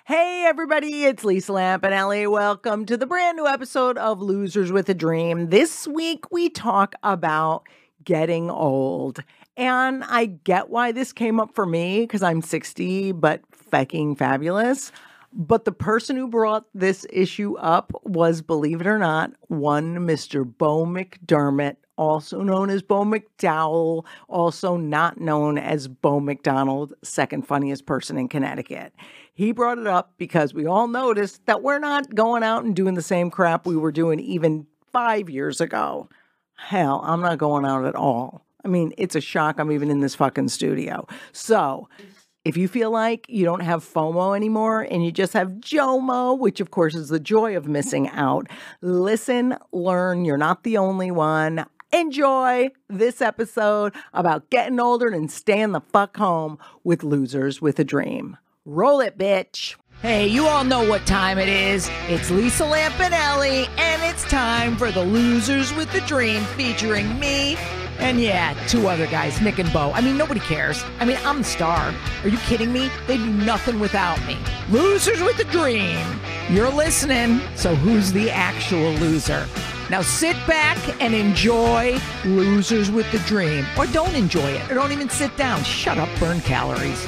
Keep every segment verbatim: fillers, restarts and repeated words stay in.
Hey everybody, it's Lisa Lampanelli. Welcome to the brand new episode of Losers with a Dream. This week we talk about getting old. And I get why this came up for me because I'm sixty, but fucking fabulous. But the person who brought this issue up was, believe it or not, one Mister Bo McDermott, also known as Bo McDowell, also not known as Bo McDonald, second funniest person in Connecticut. He brought it up because we all noticed that we're not going out and doing the same crap we were doing even five years ago. Hell, I'm not going out at all. I mean, it's a shock I'm even in this fucking studio. So if you feel like you don't have FOMO anymore and you just have JOMO, which of course is the joy of missing out, listen, learn, you're not the only one. Enjoy this episode about getting older and staying the fuck home with Losers with a Dream. Roll it, bitch. Hey, you all know what time it is. It's Lisa Lampanelli, and it's time for the Losers with a Dream featuring me and, yeah, two other guys, Nick and Bo. I mean, nobody cares. I mean, I'm the star. Are you kidding me? They'd be nothing without me. Losers with a Dream. You're listening, so who's the actual loser? Now sit back and enjoy Losers with the Dream. Or don't enjoy it. Or don't even sit down. Shut up, burn calories.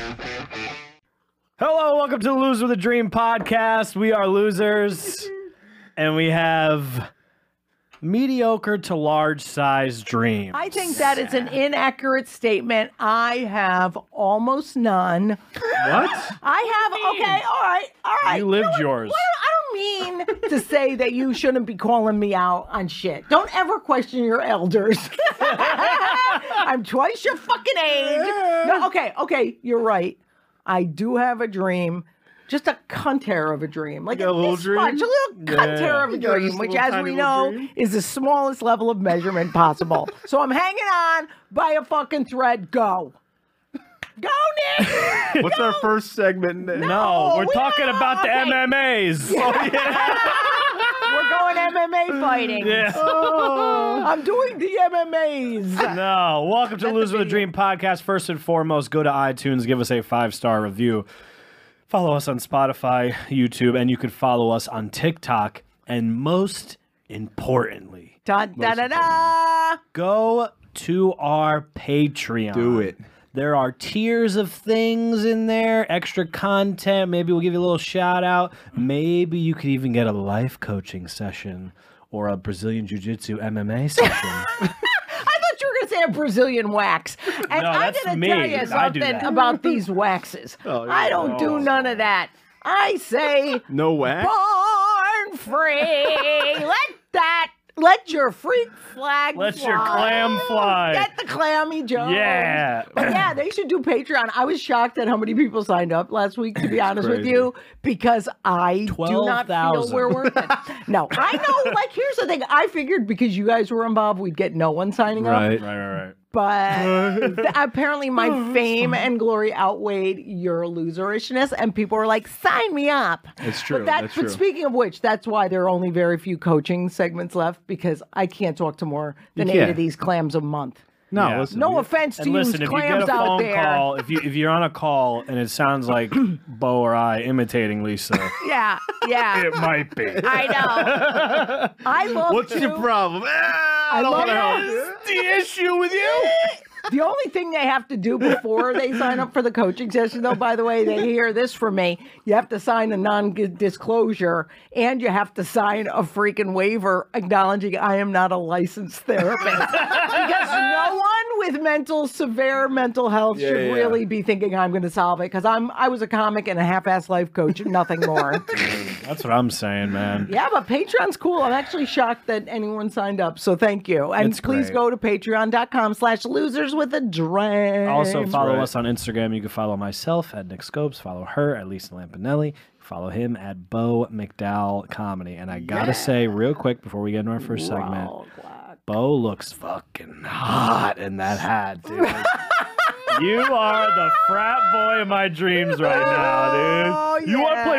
Hello, welcome to the Losers with a Dream podcast. We are losers, and we have mediocre to large-sized dreams. I think that is an inaccurate statement. I have almost none. What? I have, okay, all right, all right. You lived know yours. What? I don't mean to say that you shouldn't be calling me out on shit. Don't ever question your elders. I'm twice your fucking age. No, okay, okay, you're right. I do have a dream, just a cunt hair of a dream. Like a little this dream? much, a little cunt Yeah. hair of a You got dream, just a which, little as tiny we little know, dream? is the smallest level of measurement possible. So I'm hanging on by a fucking thread. Go. Go, Nick! What's Go. our first segment? No, we're we talking don't- about the okay. M M As. We're going M M A fighting. Yeah. I'm doing the M M As. No, welcome to the Losers with a video. Dream podcast. First and foremost, go to iTunes, give us a five-star review. Follow us on Spotify, YouTube, and you can follow us on TikTok. And most importantly, Da da da da. go to our Patreon. Do it. There are tiers of things in there, extra content. Maybe we'll give you a little shout out. Maybe you could even get a life coaching session or a Brazilian Jiu-Jitsu M M A session. I thought you were going to say a Brazilian wax. And No, I'm that's going to me. tell I you do something that. about these waxes. Oh, yeah. I don't do none of that. I say No wax? born free. Let that, let your freak flag Let fly. your clam fly. Get the clammy Joe. Yeah. But yeah, they should do Patreon. I was shocked at how many people signed up last week, to be honest with crazy. you, because I do not feel twelve thousand. we're worth it. No, I know, like, here's the thing. I figured because you guys were involved, we'd get no one signing up. Right. Right, right, right. But th- apparently my fame and glory outweighed your loserishness, and people were like, sign me up. It's true. But, that, That's but true. speaking of which, that's why there are only very few coaching segments left, because I can't talk to more than You eight can't. of these clams a month. No, Yeah. listen. No we- offense to And you listen, if you clams get a out phone there. call, if you if you're on a call and it sounds like Bo or I imitating Lisa, Yeah, yeah. it might be. I know. I love What's to. your problem? Ah, I don't love want to help it. you. the issue with you? The only thing they have to do before they sign up for the coaching session, though, by the way, they hear this from me. You have to sign a non-disclosure, and you have to sign a freaking waiver acknowledging I am not a licensed therapist. Because no one with mental, severe mental health Yeah, should yeah. really be thinking I'm going to solve it. Because I'm, I was a comic and a half-ass life coach, nothing more. That's what I'm saying, man. Yeah, but Patreon's cool. I'm actually shocked that anyone signed up. So thank you. And It's please great. go to patreon.com slash losers with a dream. Also, follow right. us on Instagram. You can follow myself at Nick Scopes. Follow her at Lisa Lampanelli. Follow him at Bo McDowell Comedy. And I gotta say, real quick, before we get into our first segment, Roll Black. Bo looks fucking hot in that hat, dude. You are the frat boy of my dreams right now, dude. Oh, You want to play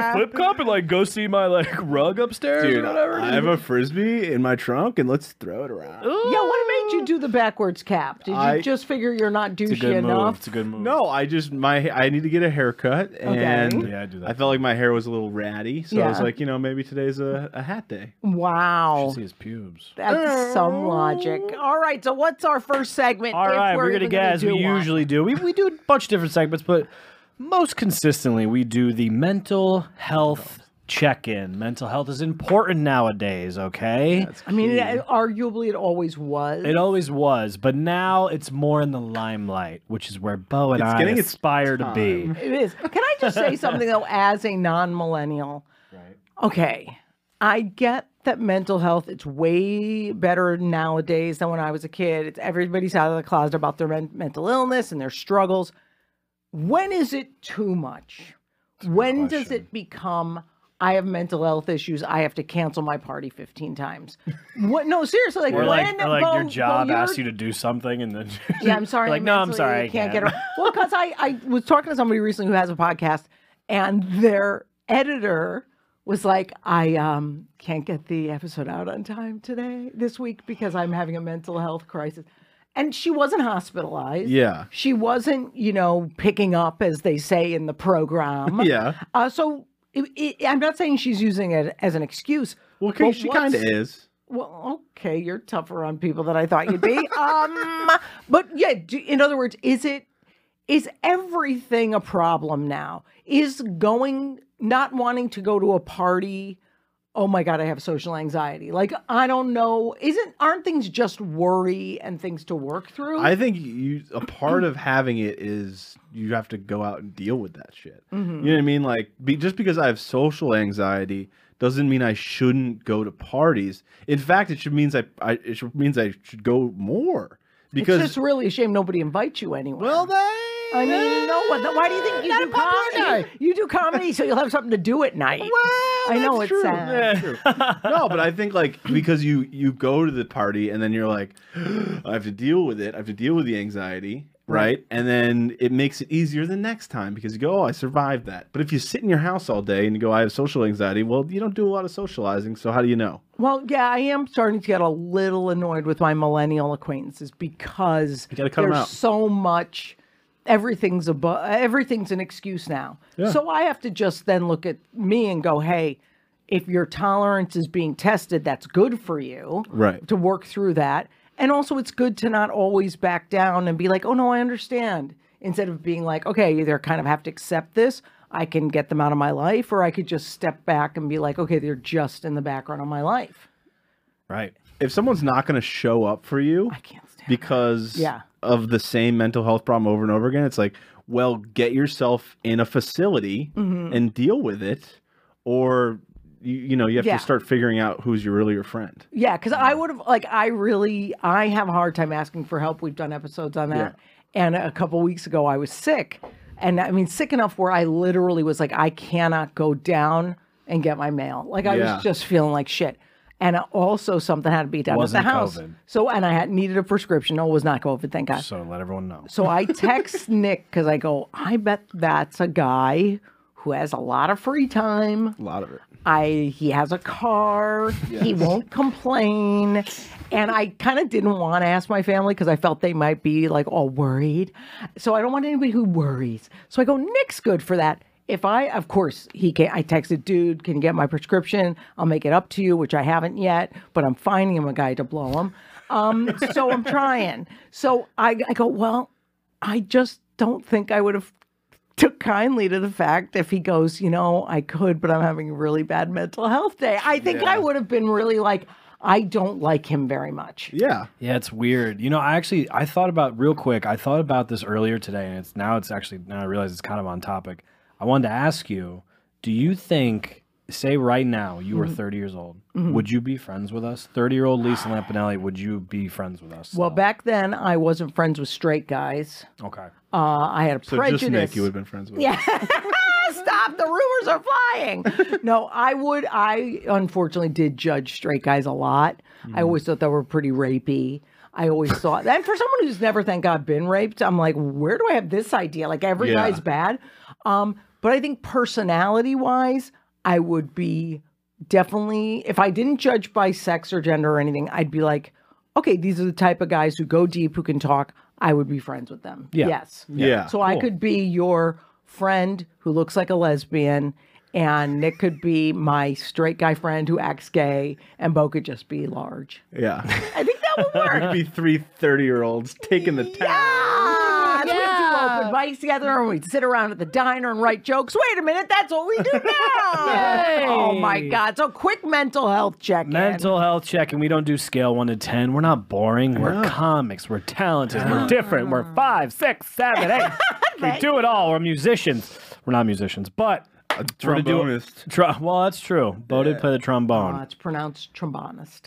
a flip cup and like go see my like rug upstairs Dude, or whatever? I have a frisbee in my trunk, and let's throw it around. Yeah, what made you do the backwards cap? Did you I- just figure you're not It's a douchey good move. enough? It's a good move. No, I just my I need to get a haircut, and Yeah, I do that I felt like my hair was a little ratty, so I was Yeah. like, you know, maybe today's a, a hat day. Wow. see his pubes. That's some logic. All right, so what's our first segment? All if right, we're, even gonna get as do we one? usually do. We we do a bunch of different segments, but most consistently we do the mental health check-in. Mental health is important nowadays. Okay, I mean, it, arguably, it always was. it always was, but now it's more in the limelight, which is where Bo and It's I getting its aspire to be. It is. Can I just say something though, as a non-millennial? Right. Okay, I get that mental health, it's way better nowadays than when I was a kid. It's everybody's out of the closet about their men- mental illness and their struggles. When is it too much? When does question. it become, I have mental health issues, I have to cancel my party fifteen times? What? No, seriously, like Or when like, or like Bo- your Bo, job you're- asks you to do something, and then Yeah, I'm sorry. You're like, I no, I'm mentally sorry, I can't can't. get it. Well, because I, I was talking to somebody recently who has a podcast, and their editor was like, I um can't get the episode out on time today, this week, because I'm having a mental health crisis. And she wasn't hospitalized. Yeah. She wasn't, you know, picking up, as they say in the program. Yeah. Uh, so it, it, I'm not saying she's using it as an excuse. Well, but she what's- kind of is. Well, okay, you're tougher on people than I thought you'd be. um, but yeah, do, in other words, is it is everything a problem now? Is going not wanting to go to a party? Oh my God, I have social anxiety. Like I don't know. Isn't aren't things just worry and things to work through? I think you a part of having it is you have to go out and deal with that shit. Mm-hmm. You know what I mean? Like be, just because I have social anxiety doesn't mean I shouldn't go to parties. In fact, it should means I, I it should, means I should go more because it's just really a shame nobody invites you anywhere. well, they. I mean, no. What? Why do you think you do comedy? You do comedy, so you'll have something to do at night. Well, I know that's it's true. sad. True. No, but I think like because you you go to the party and then you're like, I have to deal with it. I have to deal with the anxiety, right? And then it makes it easier the next time because you go, oh, I survived that. But if you sit in your house all day and you go, I have social anxiety, well, you don't do a lot of socializing. So how do you know? Well, yeah, I am starting to get a little annoyed with my millennial acquaintances because gotta cut 'em there's out. so much. Everything's above. Everything's an excuse now. Yeah. So I have to just then look at me and go, hey, if your tolerance is being tested, that's good for you. Right. To work through that. And also, it's good to not always back down and be like, oh, no, I understand. Instead of being like, okay, you either kind of have to accept this, I can get them out of my life, or I could just step back and be like, okay, they're just in the background of my life. Right. If someone's not going to show up for you I can't stand because Yeah. of the same mental health problem over and over again, it's like, well, get yourself in a facility Mm-hmm. and deal with it, or you, you know, you have Yeah. to start figuring out who's your really your friend. Yeah, because I would have, like, I really, I have a hard time asking for help. We've done episodes on that. And a couple weeks ago, I was sick. And I mean, sick enough where I literally was like, I cannot go down and get my mail. Like, I Yeah. was just feeling like shit. And also, something had to be done Wasn't at the house. COVID. So, and I had needed a prescription. No, it was not COVID, thank God. So let everyone know. So I text Nick because I go, I bet that's a guy who has a lot of free time. A lot of it. I he has a car. He won't complain. And I kind of didn't want to ask my family because I felt they might be like all worried. So I don't want anybody who worries. So I go, Nick's good for that. If I, of course, he can. I texted, dude, can you get my prescription? I'll make it up to you, which I haven't yet, but I'm finding him a guy to blow him. Um, so I'm trying. So I, I go, well, I just don't think I would have took kindly to the fact if he goes, you know, I could, but I'm having a really bad mental health day. I think Yeah. I would have been really like, I don't like him very much. Yeah. Yeah, it's weird. You know, I actually I thought about real quick. I thought about this earlier today, and it's now it's actually now I realize it's kind of on topic. I wanted to ask you: do you think, say right now, you were Mm-hmm. thirty years old, would you be friends with us? Thirty-year-old Lisa Lampanelli, would you be friends with us? Well, still? back then I wasn't friends with straight guys. okay. Uh, I had a So prejudice. just Nick, you would have been friends with. Yeah. Stop. The rumors are flying. No, I would. I unfortunately did judge straight guys a lot. I always thought they were pretty rapey. I always thought, and for someone who's never, thank God, been raped, I'm like, where do I have this idea? Like every Yeah. guy's bad. Um, But I think personality wise, I would be definitely, if I didn't judge by sex or gender or anything, I'd be like, okay, these are the type of guys who go deep, who can talk. I would be friends with them. Yeah. Yes. Yeah. So I could be your friend who looks like a lesbian, and Nick could be my straight guy friend who acts gay, and Bo could just be large. Yeah. I think that would work. It could be three thirty-year-olds taking the town. Yeah, we'd Yeah. do open mics together, and we'd sit around at the diner and write jokes. Wait a minute, that's what we do now. Yay. Oh my God! So quick mental health check. Mental health check, and we don't do scale one to ten. We're not boring. We're comics. We're talented. We're different. We're five, six, seven, eight. We do it all. We're musicians. We're not musicians, but A we're gonna do- trombonist. Tr- well, that's true. Bo did play the trombone. Uh, it's pronounced trombonist.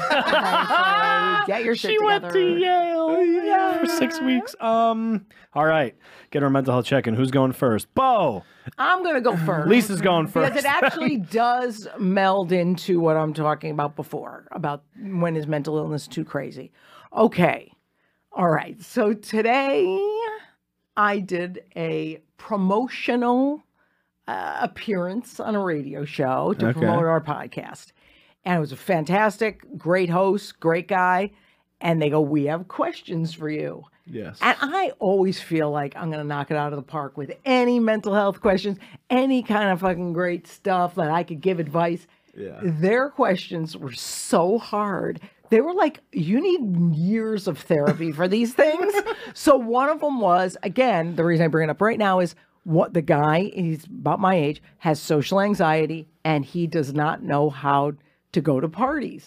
Okay, so get your shit She together. went to Yale yeah, for six weeks. Um, all right, get our mental health check in. Who's going first? Bo. I'm gonna go first. Lisa's going first. Because it actually does meld into what I'm talking about before, about when is mental illness too crazy. Okay. All right. So today I did a promotional uh, appearance on a radio show to Okay. promote our podcast. And it was a fantastic, great host, great guy. And they go, we have questions for you. Yes. And I always feel like I'm going to knock it out of the park with any mental health questions, any kind of fucking great stuff that I could give advice. Yeah. Their questions were so hard. They were like, you need years of therapy for these things. So one of them was, again, the reason I bring it up right now is what the guy, he's about my age, has social anxiety and he does not know how to go to parties.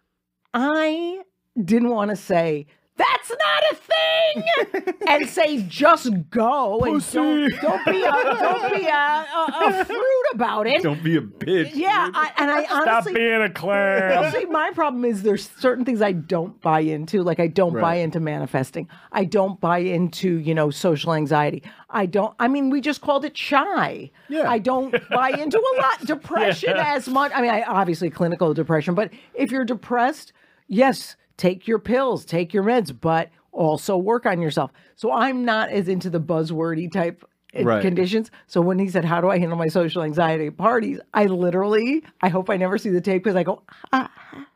I didn't want to say, that's not a thing, and say just go and don't, don't be a, don't be a, a, a fruit about it. Don't be a bitch. Yeah, I, and I Stop honestly, being a well, clown. see, my problem is there's certain things I don't buy into. Like I don't buy Right. into manifesting. I don't buy into, you know, social anxiety. I don't, I mean, we just called it shy. Yeah. I don't buy into a lot. Depression as much. I mean, I obviously clinical depression, but if you're depressed, yes, take your pills, take your meds, but also work on yourself. So I'm not as into the buzzwordy type uh, Right. conditions. So when he said, how do I handle my social anxiety at parties? I literally, I hope I never see the tape because I go, ah.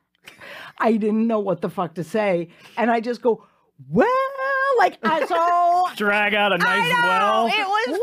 I didn't know what the fuck to say. And I just go, well, like, I so. Drag out a nice I know, well. it was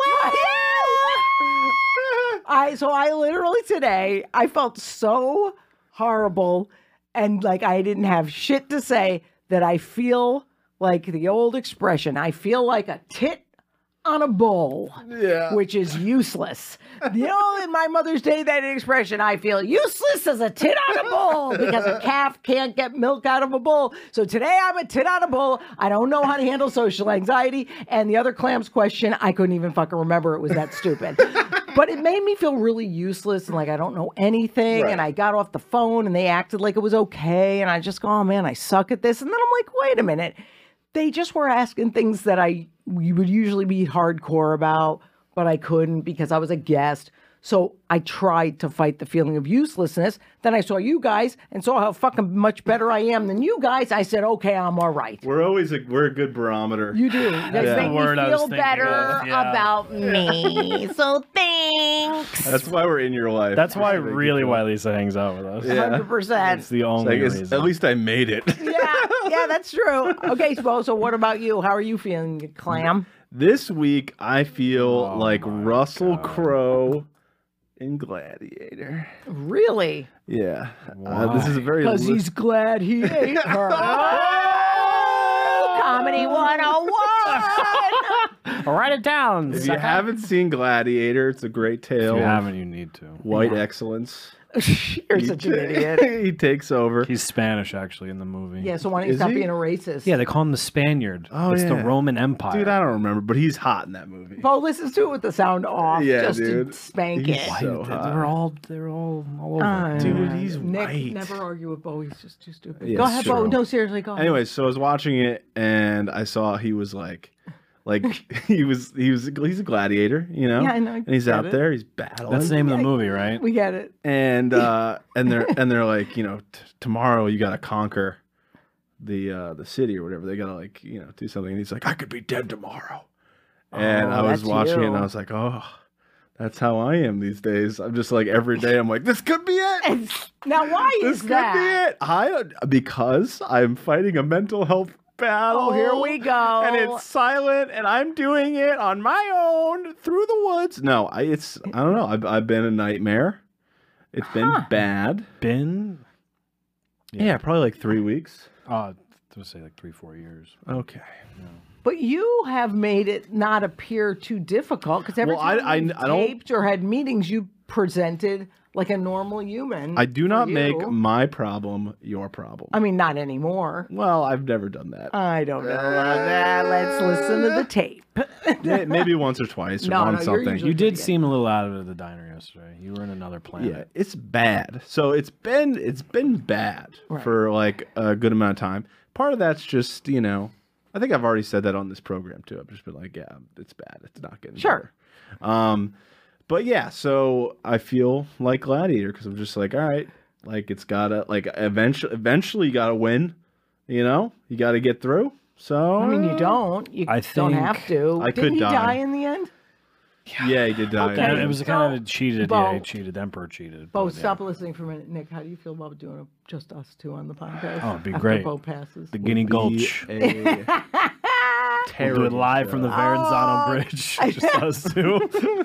well. I so I literally today I felt so horrible and like I didn't have shit to say that I feel like the old expression, I feel like a tit on a bull, Yeah. which is useless. You know, in my Mother's Day, that expression, I feel useless as a tit on a bull because a calf can't get milk out of a bull. So today I'm a tit on a bull. I don't know how to handle social anxiety. And the other clams question, I couldn't even fucking remember. It was that stupid. But it made me feel really useless and like I don't know anything. Right. And I got off the phone and they acted like it was okay. And I just go, oh man, I suck at this. And then I'm like, wait a minute. They just were asking things that I we would usually be hardcore about, but I couldn't because I was a guest. So I tried to fight the feeling of uselessness. Then I saw you guys and saw how fucking much better I am than you guys. I said, okay, I'm all right. We're always a we're a good barometer. You do. You guys That's make the me word I was feel thinking better of, yeah. about me. So thanks. That's why we're in your life. That's why, Just to make you really, feel- why Lisa hangs out with us. Yeah. one hundred percent. It's the So I only guess reason. at least I made it. Yeah, yeah, that's true. Okay, so, so what about you? How are you feeling, you clam? This week I feel Oh like my Russell God. Crowe in Gladiator. Really? Yeah. Uh, this is a very Because li- he's glad he ate her. Oh, Comedy one oh one. Write it down. If you sucker. haven't seen Gladiator, it's a great If tale. you of haven't, you need to. White excellence. You're such an idiot. He takes over. He's Spanish, actually, in the movie. Yeah, so why don't you Is stop he? being a racist? Yeah, they call him the Spaniard. Oh, it's the yeah. Roman Empire. Dude, I don't remember, but he's hot in that movie. Paul listens to it with the sound off Yeah, just dude. to spank He's it. Why- so they- hot. they're all they're all all over. Uh, Dude, he's Nick, white. never argue with Bo. He's just too stupid. Yeah, Go ahead, Bo. true. No, seriously, go ahead. Anyway, so I was watching it and I saw he was like, like he was he was he's a gladiator, you know. Yeah, I know, I And he's get out it. there, he's battling. That's the name of the movie, right? we get it. and uh, and they're and they're like, you know, t- tomorrow you got to conquer the uh, the city or whatever. They got to like, you know, do something. And he's like, I could be dead tomorrow. And Oh, I was that's watching it and you. I was like, oh, That's how I am these days. I'm just like every day. I'm like, this could be it. It's- now, why This is could that? be it. I because I'm fighting a mental health battle. Oh, here we go. And it's silent, and I'm doing it on my own through the woods. No, I, it's I don't know. I've I've been a nightmare. It's been Huh. bad. Been? Yeah. probably like three weeks. Oh, I was say like three, four years. Okay. But you have made it not appear too difficult because every Well, I- time I- you've I don't- taped or had meetings, you presented like a normal human. I do for not you. make my problem your problem. I mean, not anymore. Well, I've never done that. I don't know about that. Let's listen to the tape. Yeah, maybe once or twice or No, on no, you're something. usually- You did good. seem a little out of it at the diner yesterday. You were in another planet. Yeah, it's bad. So it's been it's been bad Right. for like a good amount of time. Part of that's just, you know, I think I've already said that on this program too. I've just been like, yeah, it's bad. It's not getting Sure. better. Um, but yeah, so I feel like Gladiator because I'm just like, all right, like it's gotta like eventually eventually you gotta win. You know, you gotta get through. So I mean, you don't. You I don't have think to. I Didn't could he die. die in the end? yeah, he did die. Okay. And it was a kind of a cheated. Bo- yeah, he cheated. Emperor cheated. Bo, but yeah. stop listening for a minute. Nick, how do you feel about doing a, just us two on the podcast? Oh, it'd be after great. Bo passes. The Guinea Gulch. A We'll do it terrible live from the show. Verrazano Oh, Bridge. Just us two.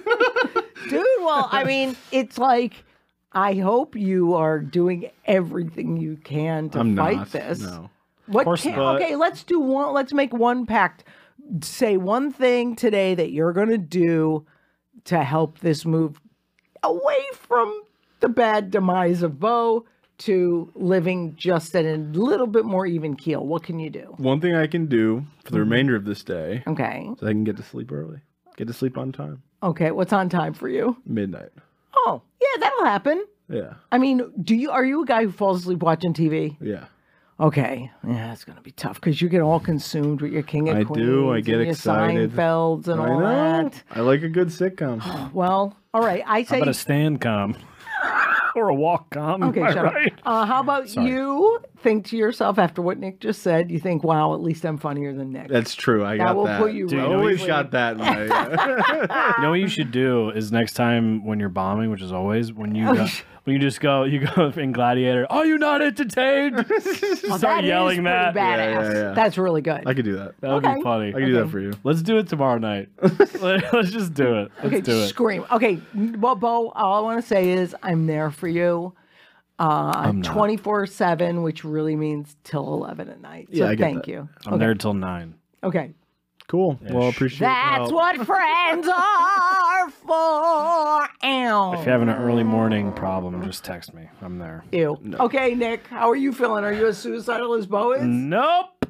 Dude, well, I mean, it's like, I hope you are doing everything you can to I'm fight not. this. No. What course can, not. okay, let's do one. Let's make one pact. Say one thing today that you're going to do to help this move away from the bad demise of Bo to living just at a little bit more even keel. What can you do? One thing I can do for the remainder of this day Okay. is I can get to sleep early. Get to sleep on time. Okay. What's on time for you? Midnight. Oh, yeah, that'll happen. Yeah. I mean, do you are you a guy who falls asleep watching T V? Yeah. Okay, yeah, it's gonna be tough because you get all consumed with your King of I Queens. do, I and get your excited. Seinfelds and I all know. that. I like a good sitcom. Well, all right. I How say about a stand com? Or a walk com? okay. Am I Shut right? up. Uh, how about Sorry. you think to yourself after what Nick just said? You think, wow, at least I'm funnier than Nick. That's true. I got will that. put you Dude, I you know always what- got that. In my, You know what you should do is next time when you're bombing, which is always when you go, when you just go, you go in Gladiator. Are you not entertained? Oh, Start that is yelling pretty that. badass. Yeah, yeah, yeah. That's really good. I could do that. That would Okay. be funny. I could do Okay. that for you. Let's do it tomorrow night. Let's just do it. Let's okay, do it. scream. Okay, well, Bo, all I want to say is I'm there for you. Uh, not. twenty-four seven, which really means till eleven at night. So Yeah, I get thank that. you. I'm there till nine. Okay. Cool. Well, appreciate That's it. what friends are for. Ow. If you have an early morning problem, just text me. I'm there. Ew. Okay, Nick, how are you feeling? Are you as suicidal as Bo is? Nope.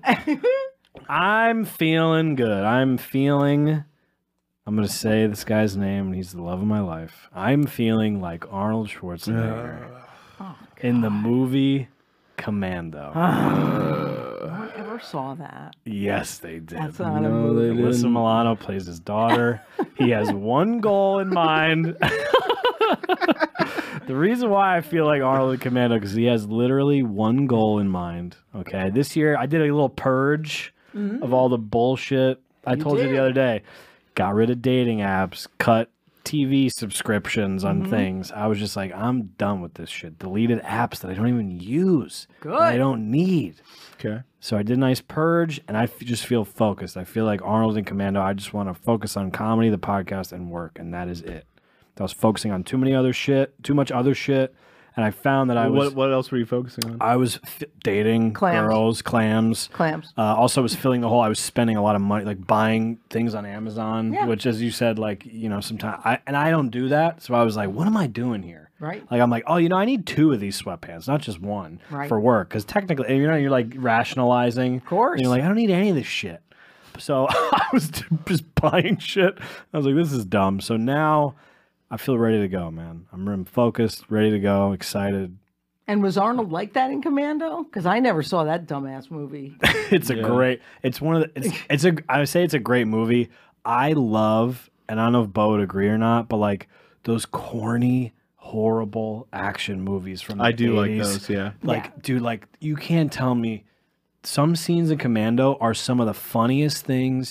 I'm feeling good. I'm feeling. I'm gonna say this guy's name, and he's the love of my life. I'm feeling like Arnold Schwarzenegger Oh, in the movie Commando. no one ever saw that. Yes, they did. That's not a No, they movie. didn't. Alyssa Milano plays his daughter. He has one goal in mind. The reason why I feel like Arnold in Commando because he has literally one goal in mind. Okay, this year I did a little purge of all the bullshit. I told you did. the other day. Got rid of dating apps, cut T V subscriptions on things. I was just like, I'm done with this shit. Deleted apps that I don't even use. that I Good. don't need. Okay. So I did a nice purge, and I f- just feel focused. I feel like Arnold in Commando. I just want to focus on comedy, the podcast, and work, and that is it. I was focusing on too many other shit, too much other shit, and I found that I was What What else were you focusing on? I was f- dating Clams. girls, clams. Clams. Uh, also, was filling the hole. I was spending a lot of money, like buying things on Amazon, Yeah. which, as you said, like you know, sometimes I and I don't do that. So I was like, what am I doing here? Right. Like I'm like, oh, you know, I need two of these sweatpants, not just one Right. for work, because technically, you know, you're like rationalizing. Of course. You're like, I don't need any of this shit. So I was just buying shit. I was like, this is dumb. So now I feel ready to go, man. I'm I'm focused, ready to go, excited. And was Arnold like that in Commando? Because I never saw that dumbass movie. It's a Yeah. great. It's one of the. It's, it's a. I would say it's a great movie. I love, and I don't know if Bo would agree or not, but like those corny, horrible action movies from the I do like eighties. those. Yeah. Like, Yeah. dude, like you can't tell me some scenes in Commando are some of the funniest things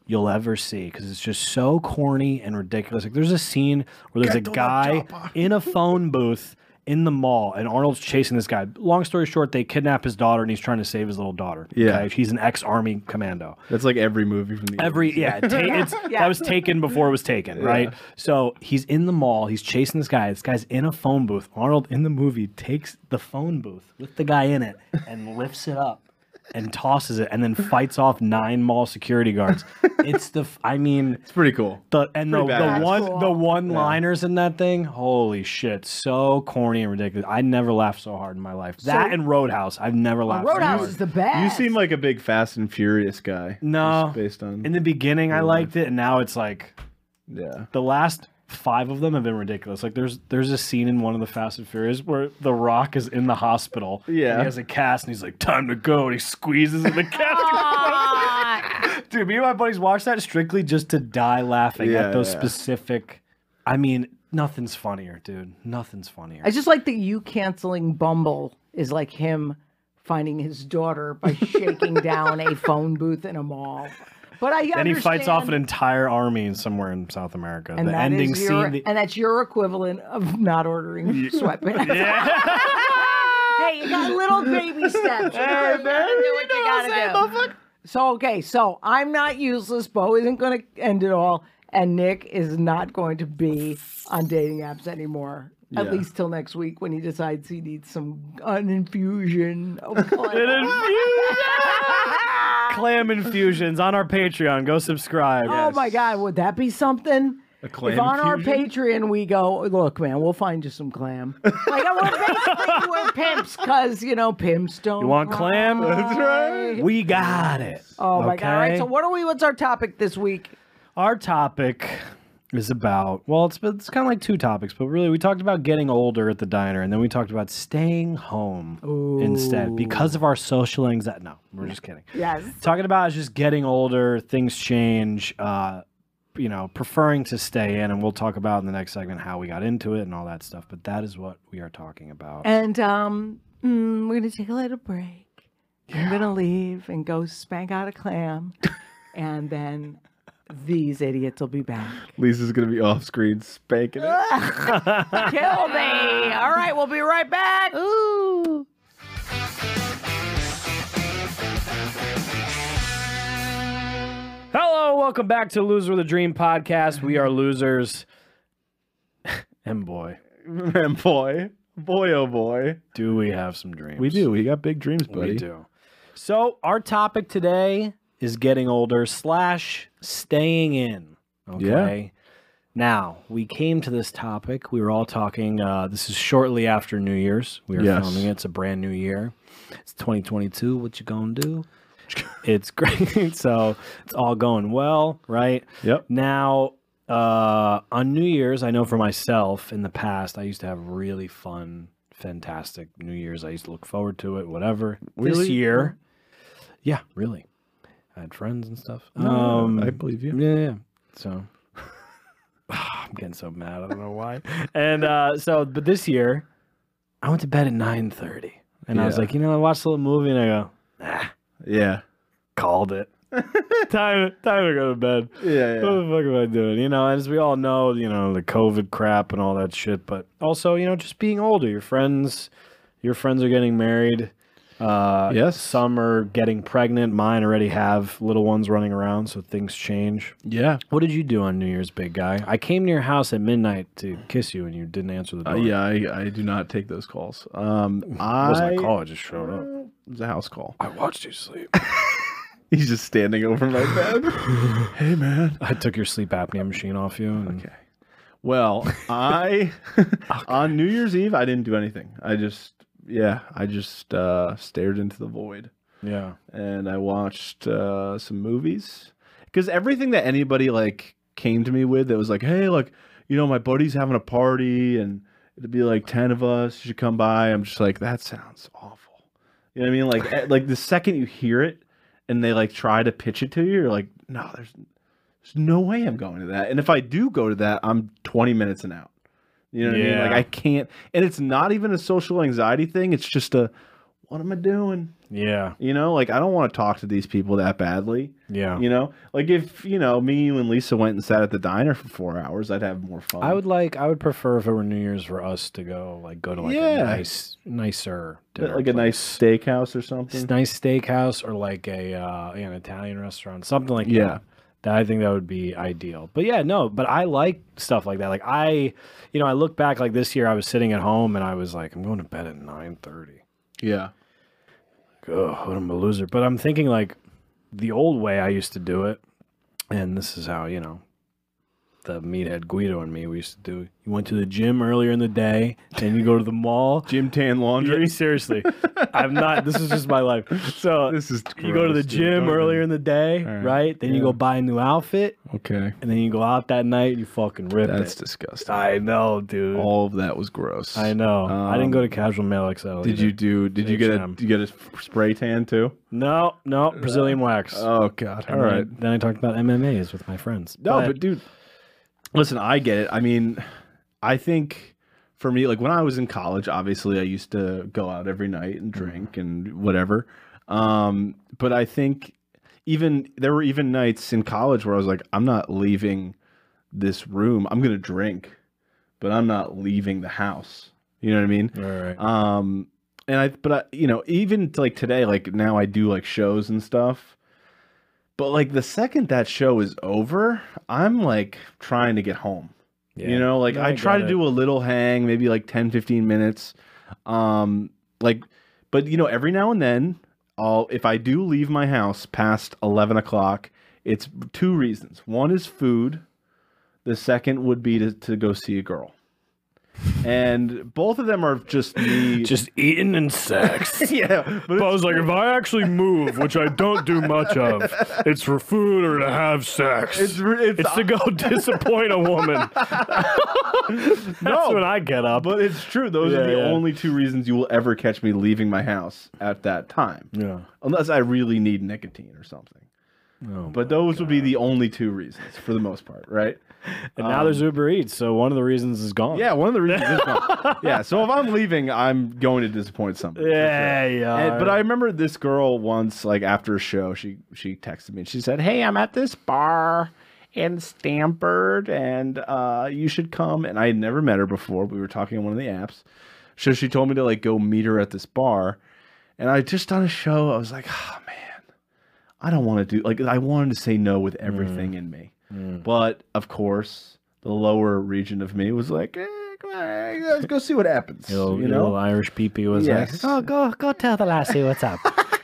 you'll ever see because it's just so corny and ridiculous. Like there's a scene where there's Get a to the guy chopper. in a phone booth in the mall, and Arnold's chasing this guy. Long story short, they kidnap his daughter, and he's trying to save his little daughter. Yeah. Okay? He's an ex-army commando. That's like every movie from the Every eighties. yeah, ta- it's, Yeah. that was taken before it was taken, right? So he's in the mall, he's chasing this guy. This guy's in a phone booth. Arnold in the movie takes the phone booth with the guy in it and lifts it up and tosses it, and then fights off nine mall security guards. It's the, f- I mean, It's pretty cool. the and the, Pretty the badass. one Cool. the one liners in that thing, holy shit, so corny and ridiculous. I never laughed so hard in my life. That and Roadhouse, I've never laughed. so Roadhouse hard. is the best. You seem like a big Fast and Furious guy. No. Just based on In the beginning, I liked it, and now it's like yeah. the last five of them have been ridiculous. Like there's there's a scene in one of the Fast and Furious where The Rock is in the hospital. Yeah. And he has a cast, and he's like, "Time to go," and he squeezes in the cast. Dude, me and my buddies watched that strictly just to die laughing Yeah, at those yeah. specific. I mean, nothing's funnier, dude. Nothing's funnier. I just like that you canceling Bumble is like him finding his daughter by shaking down a phone booth in a mall. But I Then he fights off an understand- entire army in somewhere in South America. and the that ending is your, scene. the- and that's your equivalent of not ordering sweatpants. yeah. Hey, you got little baby steps. You gotta, you gotta do what you gotta do. So okay, so I'm not useless. Bo isn't going to end it all, and Nick is not going to be on dating apps anymore. At Yeah. least till next week when he decides he needs some an infusion of Clam infusions on our Patreon. Go subscribe. Oh my God, would that be something? A clam If on our infusion? Patreon we go, look, man, we'll find you some clam. Like we're basically we're pimps because you know pimps don't. You want clam? That's right. We got it. Oh my God! All right, Okay? so what are we? What's our topic this week? Our topic is about, well, it's it's kind of like two topics, but really we talked about getting older at the diner, and then we talked about staying home instead because of our social anxiety. No, we're just kidding. Yes. Talking about is just getting older, things change, uh, you know, preferring to stay in, and we'll talk about in the next segment how we got into it and all that stuff. But that is what we are talking about. And um, mm, we're gonna take a little break. I'm gonna leave and go spank out a clam, and then these idiots will be back. Lisa's gonna be off screen spanking it. Kill me! All right, we'll be right back. Ooh. Hello, welcome back to Loser with a Dream podcast. We are losers. And boy, And boy, boy, oh boy, do we have some dreams. we do. We got big dreams, buddy. We do. So our topic today is getting older slash staying in. Okay. Now, we came to this topic. We were all talking. Uh, this is shortly after New Year's. We are Yes. filming it. It's a brand new year. It's twenty twenty-two. What you gonna do? It's great. So it's all going well, right? Yep. Now, uh, on New Year's, I know for myself in the past, I used to have really fun, fantastic New Year's. I used to look forward to it, whatever. This Really? year, yeah, really. I had friends and stuff. No, um, I believe you. Yeah, yeah. So I'm getting so mad. I don't know why. And uh, so, but this year, I went to bed at nine thirty, and I was Yeah. like, you know, I watched a little movie, and I go, ah, Yeah. called it. time, time to go to bed. Yeah. What the fuck am I doing? You know, as we all know, you know, the COVID crap and all that shit, but also, you know, just being older. Your friends, your friends are getting married. Uh, Yes. Some are getting pregnant. Mine already have little ones running around, so things change. Yeah. What did you do on New Year's, big guy? I came to your house at midnight to kiss you, and you didn't answer the door. Uh, yeah, I, I do not take those calls. Um, It I wasn't a call. I just showed up. It was a house call. I watched you sleep. He's just standing over my bed. Hey, man. I took your sleep apnea machine off you. And Okay. Well, I on New Year's Eve I didn't do anything. I just yeah, I just uh, stared into the void Yeah. and I watched uh, some movies because everything that anybody like came to me with that was like, hey, like you know, my buddy's having a party and it'd be like ten of us. You should come by. I'm just like, that sounds awful. You know what I mean? Like eh, like the second you hear it and they like try to pitch it to you, you're like, no, there's there's no way I'm going to that. And if I do go to that, I'm twenty minutes and out. You know what I mean? Yeah. Like I can't. And it's not even a social anxiety thing. It's just a, what am I doing? Yeah. You know, like I don't want to talk to these people that badly. Yeah. You know, like if, you know, me, you and Lisa went and sat at the diner for four hours, I'd have more fun. I would like, I would prefer if it were New Year's for us to go, like, go to like Yeah. a nice, nicer dinner like a place. nice steakhouse or something. nice steakhouse or like a uh, an Italian restaurant, something like Yeah. that. That I think that would be ideal. But yeah, no, but I like stuff like that. Like I, you know, I look back like this year, I was sitting at home and I was like, I'm going to bed at nine thirty. Yeah. Oh, what am I a loser? But I'm thinking like the old way I used to do it, and this is how, you know, the meathead Guido and me, we used to do it. You went to the gym earlier in the day, then you go to the mall. Gym tan laundry. Yeah, seriously. I'm not, this is just my life. So This is you go to the gross, dude. gym Don't earlier even- in the day, right. right? Then you Yeah. go buy a new outfit, Okay. and then you go out that night and you fucking rip That's it. disgusting. I know, dude. All of that was gross. I know. I didn't go to Um, Casual Male X L. Did either. you do? Did you get a? H and M. Did you get a spray tan too? No, no, Brazilian wax. Oh God! And All then I- right. then I talked about M M As with my friends. No, but dude, listen, I get it. I mean, I think for me, like when I was in college, obviously I used to go out every night and drink and whatever. Um, but I think even there were even nights in college where I was like, I'm not leaving this room. I'm gonna drink, but I'm not leaving the house. You know what I mean? all right. Um, and I, but I, you know, even to like today, like now I do like shows and stuff. But like the second that show is over, I'm like trying to get home. Yeah. You know, like No, I, I try get to it. do a little hang, maybe like ten, fifteen minutes. Um, like, but you know, every now and then, I'll, if I do leave my house past eleven o'clock, it's two reasons. One is food. The second would be to, to go see a girl. And both of them are just me. Just eating and sex. yeah. But But I was like, if I actually move, which I don't do much of, it's for food or to have sex. It's it's, It's to go disappoint a woman. That's No, when I get up. but it's true. Those are Yeah, the yeah. only two reasons you will ever catch me leaving my house at that time, yeah. unless I really need nicotine or something. Oh, But those would be the only two reasons for the most part, right? and now there's Uber Eats, so one of the reasons is gone. Yeah, one of the reasons is gone. Yeah, so if I'm leaving, I'm going to disappoint somebody. for Yeah, sure. yeah. And- but I remember this girl once, like after a show, she she texted me and she said, "Hey, I'm at this bar in Stamford, and uh, you should come." And I had never met her before. We were talking on one of the apps, so she told me to like go meet her at this bar. And I just done a show. I was like, "Oh man, I don't want to do like I wanted to say no with everything in me." But of course, the lower region of me was like, eh, come on, let's go see what happens. Your, you your know, little Irish peepee was Yes. like, oh, go, go tell the lassie what's up.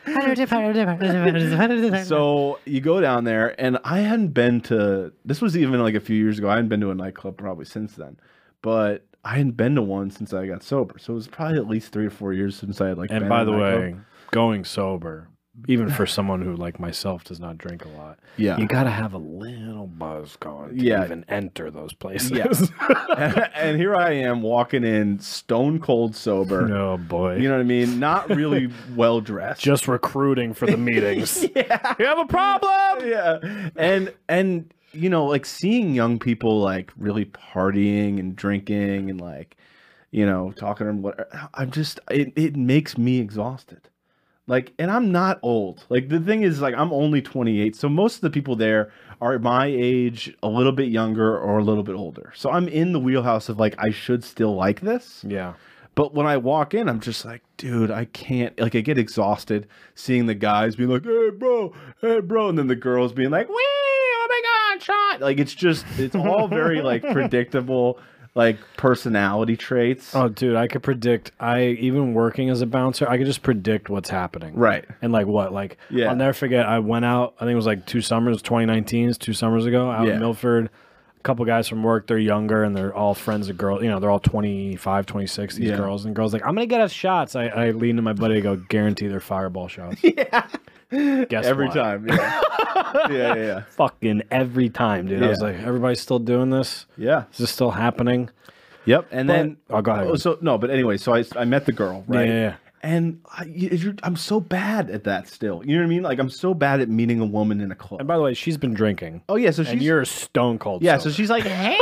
so you go down there, and I hadn't been to. This was even like a few years ago. I hadn't been to a nightclub probably since then, but I hadn't been to one since I got sober. So it was probably at least three or four years since I had like. And been by in the a nightclub. way, going sober, even for someone who like myself does not drink a lot, Yeah. you gotta have a little buzz going to Yeah. even enter those places. Yes. and, and here I am walking in stone cold sober. Oh boy. You know what I mean? Not really well dressed. just recruiting for the meetings. yeah. You have a problem? Yeah. And and you know, like seeing young people like really partying and drinking and like, you know, talking and what I'm just it, it makes me exhausted. Like, and I'm not old. Like the thing is like I'm only twenty-eight. So most of the people there are my age, a little bit younger or a little bit older. So I'm in the wheelhouse of like I should still like this. Yeah. But when I walk in, I'm just like, dude, I can't. Like, I get exhausted seeing the guys being like, hey, bro, hey, bro. And then the girls being like, wee, oh my God, shot. Like, it's just, it's all very, like, predictable, like, personality traits. Oh, dude, I could predict. I even working as a bouncer, I could just predict what's happening. Right. And like what? Like, Yeah. I'll never forget. I went out. I think it was like two summers, twenty nineteen, is two summers ago, out Yeah. in Milford. A couple guys from work. They're younger and they're all friends of girls. You know, they're all twenty-five, twenty-six. These Yeah. girls and girls like, I'm gonna get us shots. I, I lean to my buddy. I go, guarantee they're fireball shots. Yeah. Guess Every what? time. Yeah. yeah, yeah, yeah. Fucking every time, dude. I was Yeah. like, everybody's still doing this. Yeah. Is this still happening? Yep. And then, oh, go ahead. oh, so, no, but anyway, so I, I met the girl, right? Yeah, yeah, yeah. And I, you- you're, I'm so bad at that still. You know what I mean? Like, I'm so bad at meeting a woman in a club. And by the way, she's been drinking. Oh, yeah. So And she's. you're stone cold. Yeah, sober. so she's like, hey, oh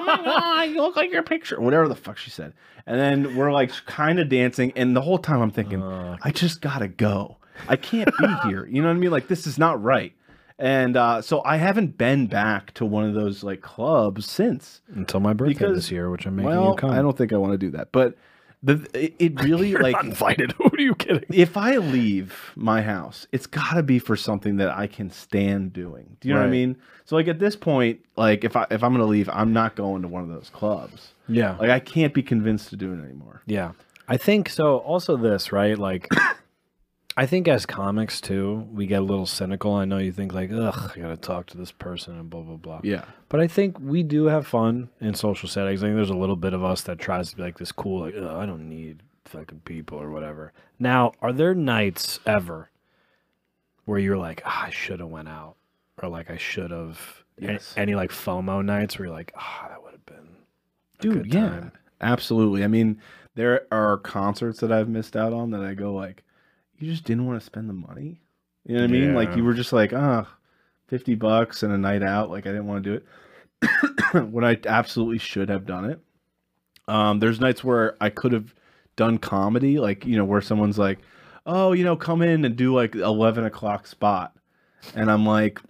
God, you look like your picture. Whatever the fuck she said. And then we're like kind of dancing. And the whole time I'm thinking, Uh. I just got to go. I can't be here. You know what I mean? Like, this is not right. And uh, so I haven't been back to one of those like clubs since. Until my birthday Because- this year, which I'm making Well, you come. I don't think I want to do that. But the it, it really You're like not invited. Who are you kidding? if I leave my house, it's got to be for something that I can stand doing. Do you know what I Right. mean? So like at this point, like if I if I'm gonna leave, I'm not going to one of those clubs. Yeah. Like I can't be convinced to do it anymore. Yeah. I think so. Also, this, right? Like, I think as comics, too, we get a little cynical. I know you think, like, ugh, I got to talk to this person and blah, blah, blah. Yeah. But I think we do have fun in social settings. I think there's a little bit of us that tries to be like this cool, like, ugh, I don't need fucking people or whatever. Now, are there nights ever where you're like, ah, I should have went out? Or like, I should have. Yes. Any, like, FOMO nights where you're like, ah, that would have been a Dude, good yeah. time. Absolutely. I mean, there are concerts that I've missed out on that I go like, you just didn't want to spend the money. You know what I mean? Like Yeah. you were just like, ah, fifty bucks and a night out. Like I didn't want to do it when I absolutely should have done it. Um, there's nights where I could have done comedy, like, you know, where someone's like, oh, you know, come in and do like eleven o'clock spot. And I'm like,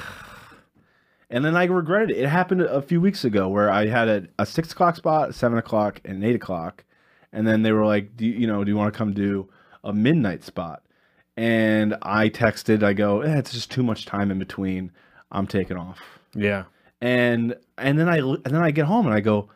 and then I regretted it. It happened a few weeks ago where I had a, a six o'clock spot, a seven o'clock, and an eight o'clock. And then they were like, do you, you know, do you want to come do a midnight spot? And I texted, I go, eh, it's just too much time in between. I'm taking off. Yeah. And and then I and then I get home and I go,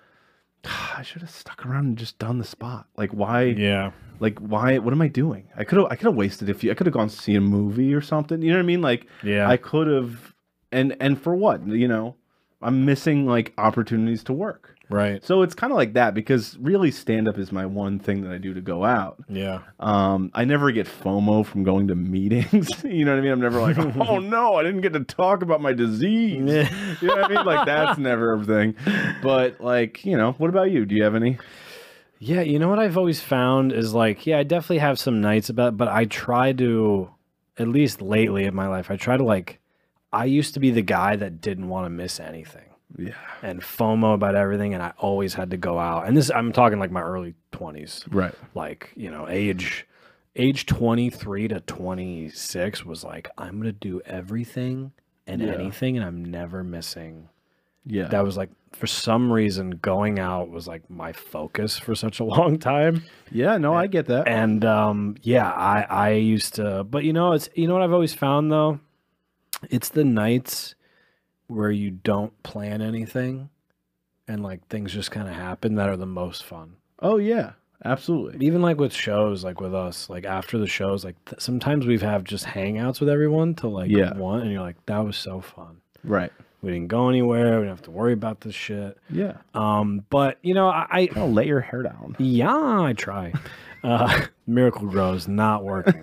I should have stuck around and just done the spot. Like why? Yeah. Like why? What am I doing? I could have I could have wasted a few. I could have gone to see a movie or something. You know what I mean? Like Yeah. I could have. And and for what? You know, I'm missing like opportunities to work. Right. So it's kind of like that because really stand up is my one thing that I do to go out. Yeah. Um, I never get FOMO from going to meetings. You know what I mean? I'm never like, oh no, I didn't get to talk about my disease. You know what I mean? Like that's never a thing. But like, you know, what about you? Do you have any? Yeah, you know what I've always found is like, yeah, I definitely have some nights about, but I try to, at least lately in my life, I try to like, I used to be the guy that didn't want to miss anything. Yeah. And FOMO about everything, and I always had to go out. And this, I'm talking like my early twenties, Right. like you know, age, age twenty-three to twenty-six was like I'm gonna do everything and Yeah. anything, and I'm never missing. Yeah. That was like for some reason going out was like my focus for such a long time. yeah. No, I get that. And um, yeah, I I used to, but you know, it's you know what I've always found though, it's the nights where you don't plan anything and like things just kind of happen that are the most fun. Oh yeah, absolutely. Even like with shows, like with us, like after the shows, like th- sometimes we've have just hangouts with everyone to like Yeah. one, and you're like, that was so fun. Right. We didn't go anywhere. We didn't have to worry about this shit. Yeah. Um, but you know, I, I Oh, let your hair down. yeah, I try. Uh, Miracle Grows not working.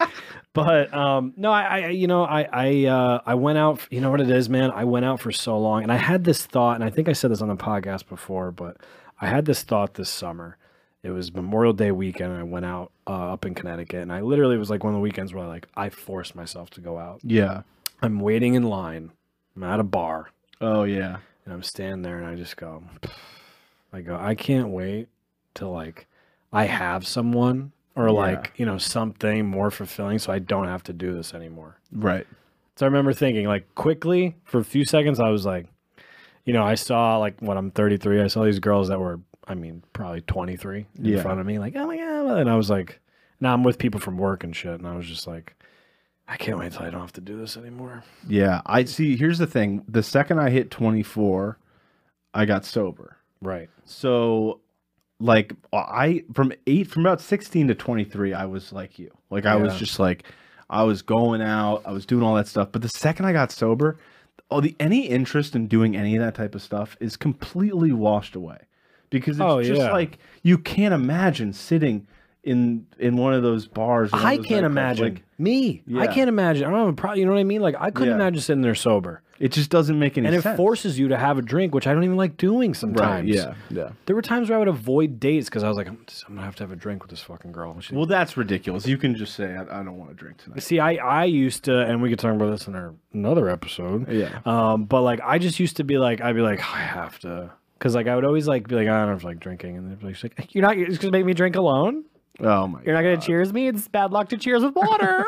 But um, no, I, I, you know, I, I, uh, I went out. You know what it is, man? I went out for so long, and I had this thought, and I think I said this on the podcast before, but I had this thought this summer. It was Memorial Day weekend, and I went out uh, up in Connecticut, and I literally it was like one of the weekends where I like I forced myself to go out. Yeah. I'm waiting in line. I'm at a bar, Oh yeah. and I'm standing there, and I just go, I go, I can't wait till like I have someone. Or like, you know, something more fulfilling so I don't have to do this anymore. Right. So I remember thinking, like, quickly, for a few seconds, I was like, you know, I saw, like, when I'm thirty-three, I saw these girls that were, I mean, probably twenty-three in Yeah. front of me, like, oh my God. And I was like, now I'm with people from work and shit. And I was just like, I can't wait till I don't have to do this anymore. Yeah. I see. Here's the thing. The second I hit twenty-four, I got sober. Right. So, like, I from eight from about sixteen to twenty-three, I was like you. Like, I was Yeah. just like, I was going out, I was doing all that stuff. But the second I got sober, all the any interest in doing any of that type of stuff is completely washed away, because it's Oh, just yeah. like you can't imagine sitting in in one of those bars. or one of I those can't nightclubs, imagine. like, Me. I Yeah. can't imagine. I don't have a problem. You know what I mean? Like, I couldn't Yeah. imagine sitting there sober. it just doesn't make any And it sense. forces you to have a drink, which I don't even like doing right? sometimes. Yeah, yeah. There were times where I would avoid dates because I was like, I'm, just- I'm gonna have to have a drink with this fucking girl. She- Well, that's ridiculous. You can just say, I, I don't want to drink tonight. See, I I used to, and we could talk about this in our another episode. Yeah. Um, but like, I just used to be like, I'd be like, I have to, Because like I would always like be like, I don't feel like drinking, and they'd be like, you're not you're just gonna make me drink alone. Oh my! You're not gonna cheers me. It's bad luck to cheers with water.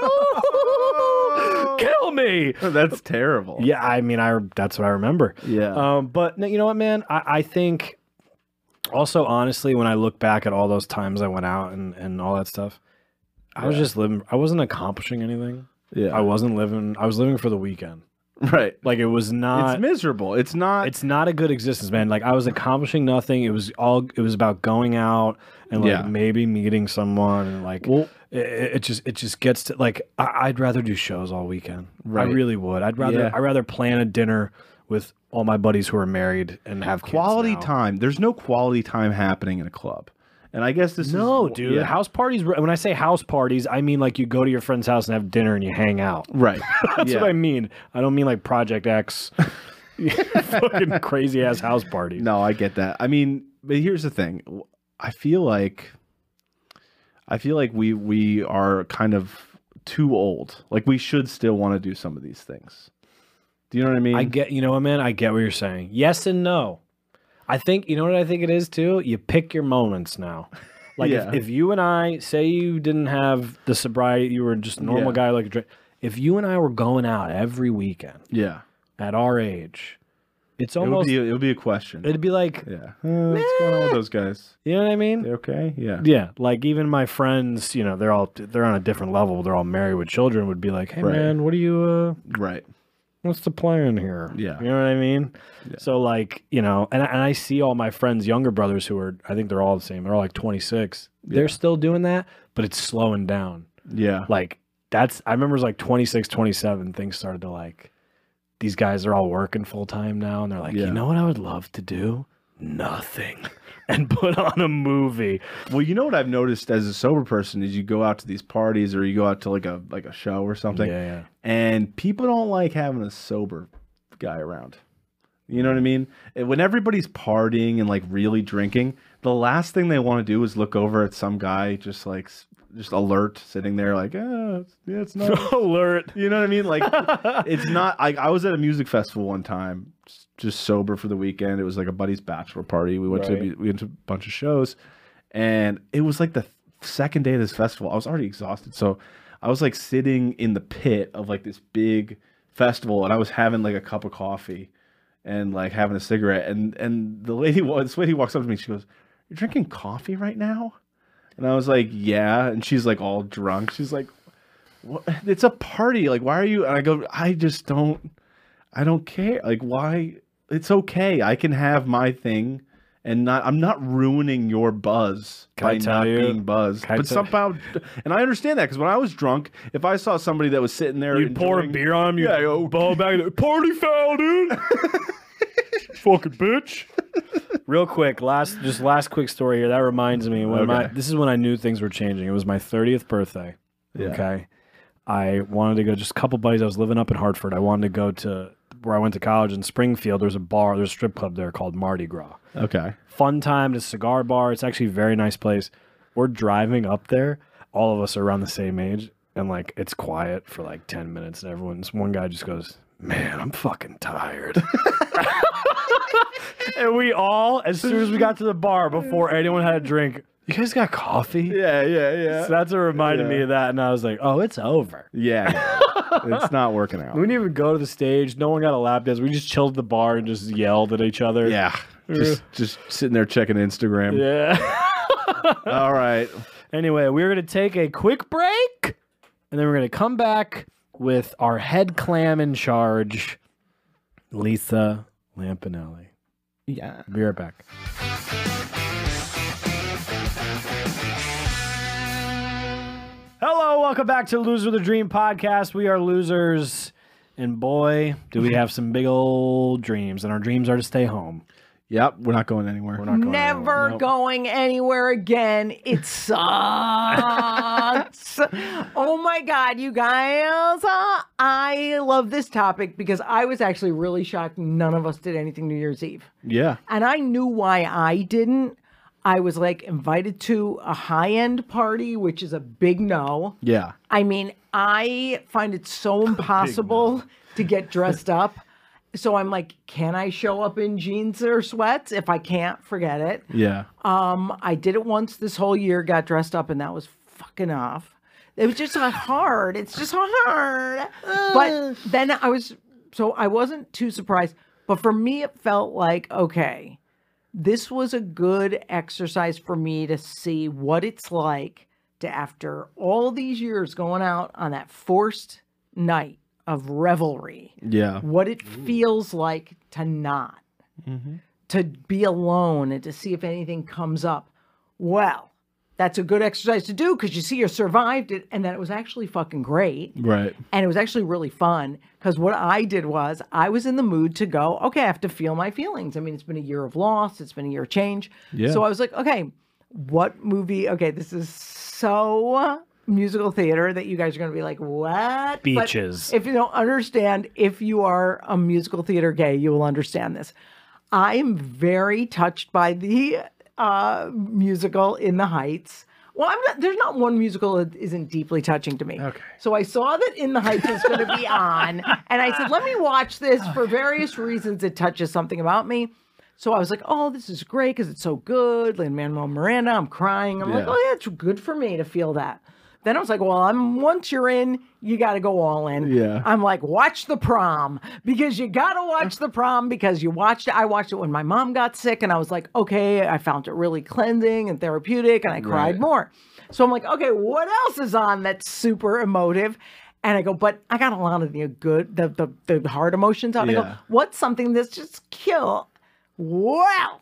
Ooh, kill me. That's terrible. Yeah, I mean, I that's what I remember. Yeah. Um, but you know what, man? I, I think also honestly, when I look back at all those times I went out and and all that stuff, I was Yeah. just living. I wasn't accomplishing anything. Yeah. I wasn't living. I was living for the weekend. Right. Like it was not. It's miserable. It's not. It's not a good existence, man. Like I was accomplishing nothing. It was all. It was about going out and like Yeah. maybe meeting someone and like. Well, it, it just it just gets to like I, I'd rather do shows all weekend. Right. I really would. I'd rather Yeah. I'd rather plan a dinner with all my buddies who are married and have kids quality now. time. There's no quality time happening in a club. And I guess this No, is dude. Yeah. House parties. When I say house parties, I mean like you go to your friend's house and have dinner and you hang out. Right. That's Yeah. what I mean. I don't mean like Project X, fucking crazy ass house parties. No, I get that. I mean, but here's the thing. I feel like I feel like we we are kind of too old. Like we should still want to do some of these things. Do you know what I mean? I get. You know what, man? I get what you're saying. Yes and no. I think you know what I think it is too. You pick your moments now. Like Yeah. if, if you and I say you didn't have the sobriety, you were just a normal Yeah. guy like a drink. If you and I were going out every weekend Yeah. at our age, it's It would almost be it'll be a question. it'd be like yeah. Uh, what's going on with those guys? you know what I mean? They okay? Yeah. Yeah, like even my friends, you know, they're all they're on a different level. They're all married with children. Would be like, hey Right. man, what are you? Uh, Right. what's the plan here? Yeah. You know what I mean? Yeah. So like, you know, and, I- and I see all my friends, younger brothers who are, I think they're all the same. They're all like twenty-six. They're Yeah. still doing that, but it's slowing down. Yeah. Like that's, I remember it was like twenty-six, twenty-seven, things started to like, these guys are all working full time now. And they're like, Yeah. you know what I would love to do? Nothing. And put on a movie. Well, you know what I've noticed as a sober person is you go out to these parties or you go out to like a like a show or something, Yeah, yeah. and people don't like having a sober guy around. You know what I mean? And when everybody's partying and like really drinking, the last thing they want to do is look over at some guy just like s- just alert sitting there like, oh, it's, yeah, it's not. Alert. You know what I mean? Like, it's not. I, I was at a music festival one time, s- just sober for the weekend. It was like a buddy's bachelor party. We went to Right. we went to a bunch of shows, and it was like the second day of this festival. I was already exhausted, so I was like sitting in the pit of like this big festival, and I was having like a cup of coffee and like having a cigarette, and and the lady, wa- this lady walks up to me. She goes, "You're drinking coffee right now?" And I was like, "Yeah." And she's like all drunk. She's like, "What? It's a party. Like, why are you?" And I go, "I just don't. I don't care. Like, why? It's okay. I can have my thing, and not. I'm not ruining your buzz Can I by tell not you- being buzzed. can I But tell- somehow, and I understand that because when I was drunk, if I saw somebody that was sitting there, You'd pour a enjoying- beer on him, you Yeah, I go, ball back, party foul, dude. Fucking bitch. Real quick, last just last quick story here. That reminds me when my Okay. this is when I knew things were changing. It was my thirtieth birthday. Yeah. Okay. I wanted to go, just a couple buddies. I was living up in Hartford. I wanted to go to where I went to college in Springfield. There's a bar, there's a strip club there called Mardi Gras. Okay. Fun time, it's a cigar bar. It's actually a very nice place. We're driving up there. All of us are around the same age. And like it's quiet for like ten minutes. And everyone's one guy just goes, "Man, I'm fucking tired." And we all, as soon as we got to the bar, before anyone had a drink, "You guys got coffee?" Yeah, yeah, yeah. So that's what reminded me Yeah. of that. And I was like, oh, it's over. yeah, yeah. It's not working out. We didn't even go to the stage. No one got a lap dance. We just chilled at the bar and just yelled at each other. Yeah. Just just sitting there checking Instagram. Yeah. All right. Anyway, we're going to take a quick break, and then we're going to come back with our head clam in charge, Lisa Lampanelli. Yeah. Be right back. Hello, welcome back to Loser the Dream podcast. We are losers, and boy, do we have some big old dreams, and our dreams are to stay home. Yep. We're not going anywhere. We're not going Never anywhere. Nope. going anywhere again. It sucks. Oh my God, you guys. Uh, I love this topic because I was actually really shocked none of us did anything New Year's Eve. Yeah. And I knew why I didn't. I was like invited to a high end party, which is a big no. Yeah. I mean, I find it so impossible to get dressed up. so I'm like, can I show up in jeans or sweats? If I can't, forget it. Yeah. Um, I did it once this whole year, got dressed up, and that was fucking off. It was just uh, hard. It's just hard. But then I was, so I wasn't too surprised. But for me, it felt like, okay, this was a good exercise for me to see what it's like to, after all these years going out on that forced night of revelry, Yeah. what it feels like to not, Mm-hmm. to be alone and to see if anything comes up. Well, that's a good exercise to do because you see you survived it, and that it was actually fucking great. Right. And it was actually really fun because what I did was I was in the mood to go, okay, I have to feel my feelings. I mean, it's been a year of loss. It's been a year of change. Yeah. So I was like, okay, what movie? Okay, this is so musical theater that you guys are going to be like, what? But Beaches. if you don't understand, if you are a musical theater gay, you will understand this. I am very touched by the uh, musical In the Heights. Well, I'm not, there's not one musical that isn't deeply touching to me. Okay. So I saw that In the Heights was going to be on, and I said, let me watch this for various reasons. It touches something about me. So I was like, oh, this is great because it's so good. Lin-Manuel Miranda, I'm crying. I'm like, Yeah. oh, yeah, it's good for me to feel that. Then I was like, well, I'm once you're in, you got to go all in. Yeah. I'm like, watch The Prom because you got to watch The Prom because you watched it. I watched it when my mom got sick and I was like, okay, I found it really cleansing and therapeutic and I cried Right. more. So I'm like, okay, what else is on that's super emotive? And I go, but I got a lot of the good, the the, the hard emotions out. I go, Yeah. what's something that's just kill? Well,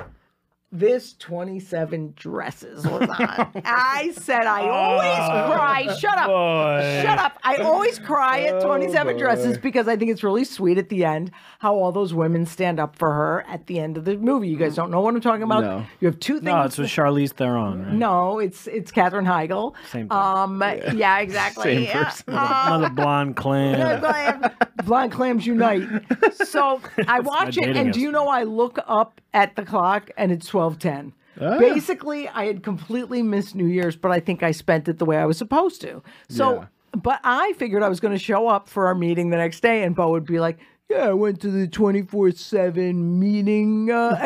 this twenty-seven Dresses was on. I said I always cry. Shut up. boy. Shut up. I always cry at twenty-seven boy. Dresses because I think it's really sweet at the end how all those women stand up for her at the end of the movie. You guys don't know what I'm talking about? No. You have two things. No, it's with Charlize Theron, right? No, it's it's Katherine Heigl. Same thing. Um, yeah, exactly. Same Yeah. person. Another blonde clam. Clam. Blind clams unite. So I watch my it, dating and do you know I look up at the clock and it's twelve ten. Ah. Basically, I had completely missed New Year's, but I think I spent it the way I was supposed to. So, Yeah. but I figured I was going to show up for our meeting the next day, and Bo would be like, yeah, I went to the twenty-four seven meeting uh,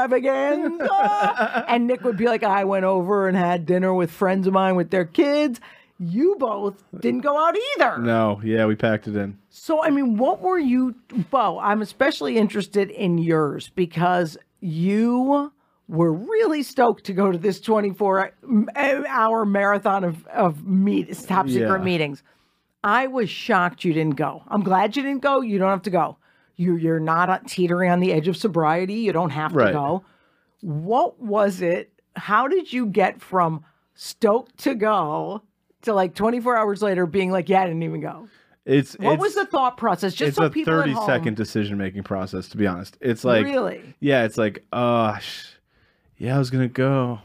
extravaganza. And Nick would be like, I went over and had dinner with friends of mine with their kids. You both didn't go out either. No. Yeah, we packed it in. So, I mean, what were you, Bo? I'm especially interested in yours because you were really stoked to go to this twenty-four hour marathon of, of meet, top secret Yeah. meetings. I was shocked you didn't go. I'm glad you didn't go. You don't have to go. You, you're not teetering on the edge of sobriety. You don't have to Right. go. What was it? How did you get from stoked to go to like twenty-four hours later being like, yeah, I didn't even go? It's What it's, was the thought process? Just it's so a people thirty at home, second decision making process, to be honest. It's like really? yeah, it's like, uh sh- yeah, I was gonna go.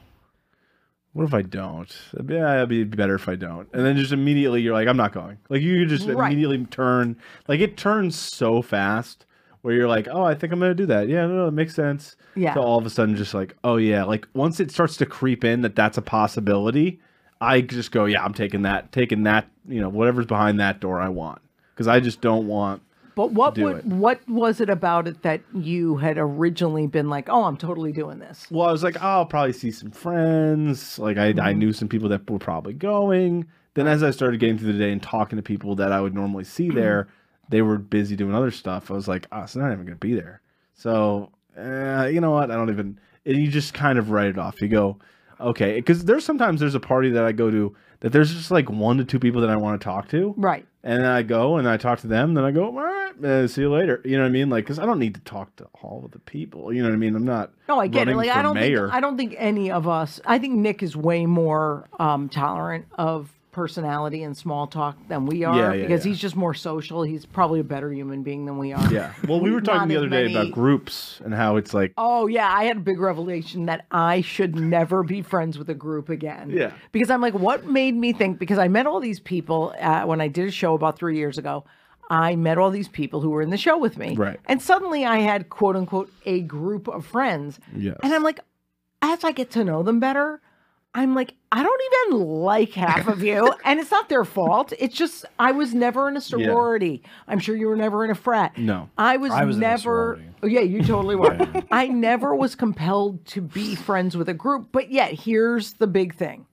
What if I don't? Yeah, it'd be better if I don't. And then just immediately you're like, I'm not going. Like you could just Right. immediately turn. Like it turns so fast where you're like, oh, I think I'm gonna do that. Yeah, no, no, it makes sense. Yeah. So all of a sudden, just like, oh yeah, like once it starts to creep in that that's a possibility, I just go, yeah, I'm taking that, taking that. You know, whatever's behind that door, I want because I just don't want. But what do would it. what was it about it that you had originally been like, oh, I'm totally doing this? Well, I was like, oh, I'll probably see some friends. Like, I, I knew some people that were probably going. Then, as I started getting through the day and talking to people that I would normally see there, they were busy doing other stuff. I was like, oh, so they're not even going to be there. So, uh, you know what? I don't even. And you just kind of write it off. You go, okay. Because there's sometimes there's a party that I go to that there's just like one to two people that I want to talk to. Right. And then I go and I talk to them. Then I go, all right, uh, see you later. You know what I mean? Like, because I don't need to talk to all of the people. You know what I mean? I'm not. No, I get it. running Like for I don't mayor. think I don't think any of us. I think Nick is way more um, tolerant of personality and small talk than we are Yeah, yeah, because yeah. he's just more social. He's probably a better human being than we are. Yeah. Well, we were talking Not the as other day many- about groups and how it's like, Oh yeah, I had a big revelation that I should never be friends with a group again. Yeah. Because I'm like, what made me think? Because I met all these people uh, when I did a show about three years ago. I met all these people who were in the show with me. Right. And suddenly I had quote unquote a group of friends. Yes. And I'm like, as I get to know them better, I'm like, I don't even like half of you. And it's not their fault. It's just, I was never in a sorority. I'm sure you were never in a frat. No. I was, I was in a never, sorority. oh, yeah, you totally were. I never was compelled to be friends with a group. But yet, here's the big thing.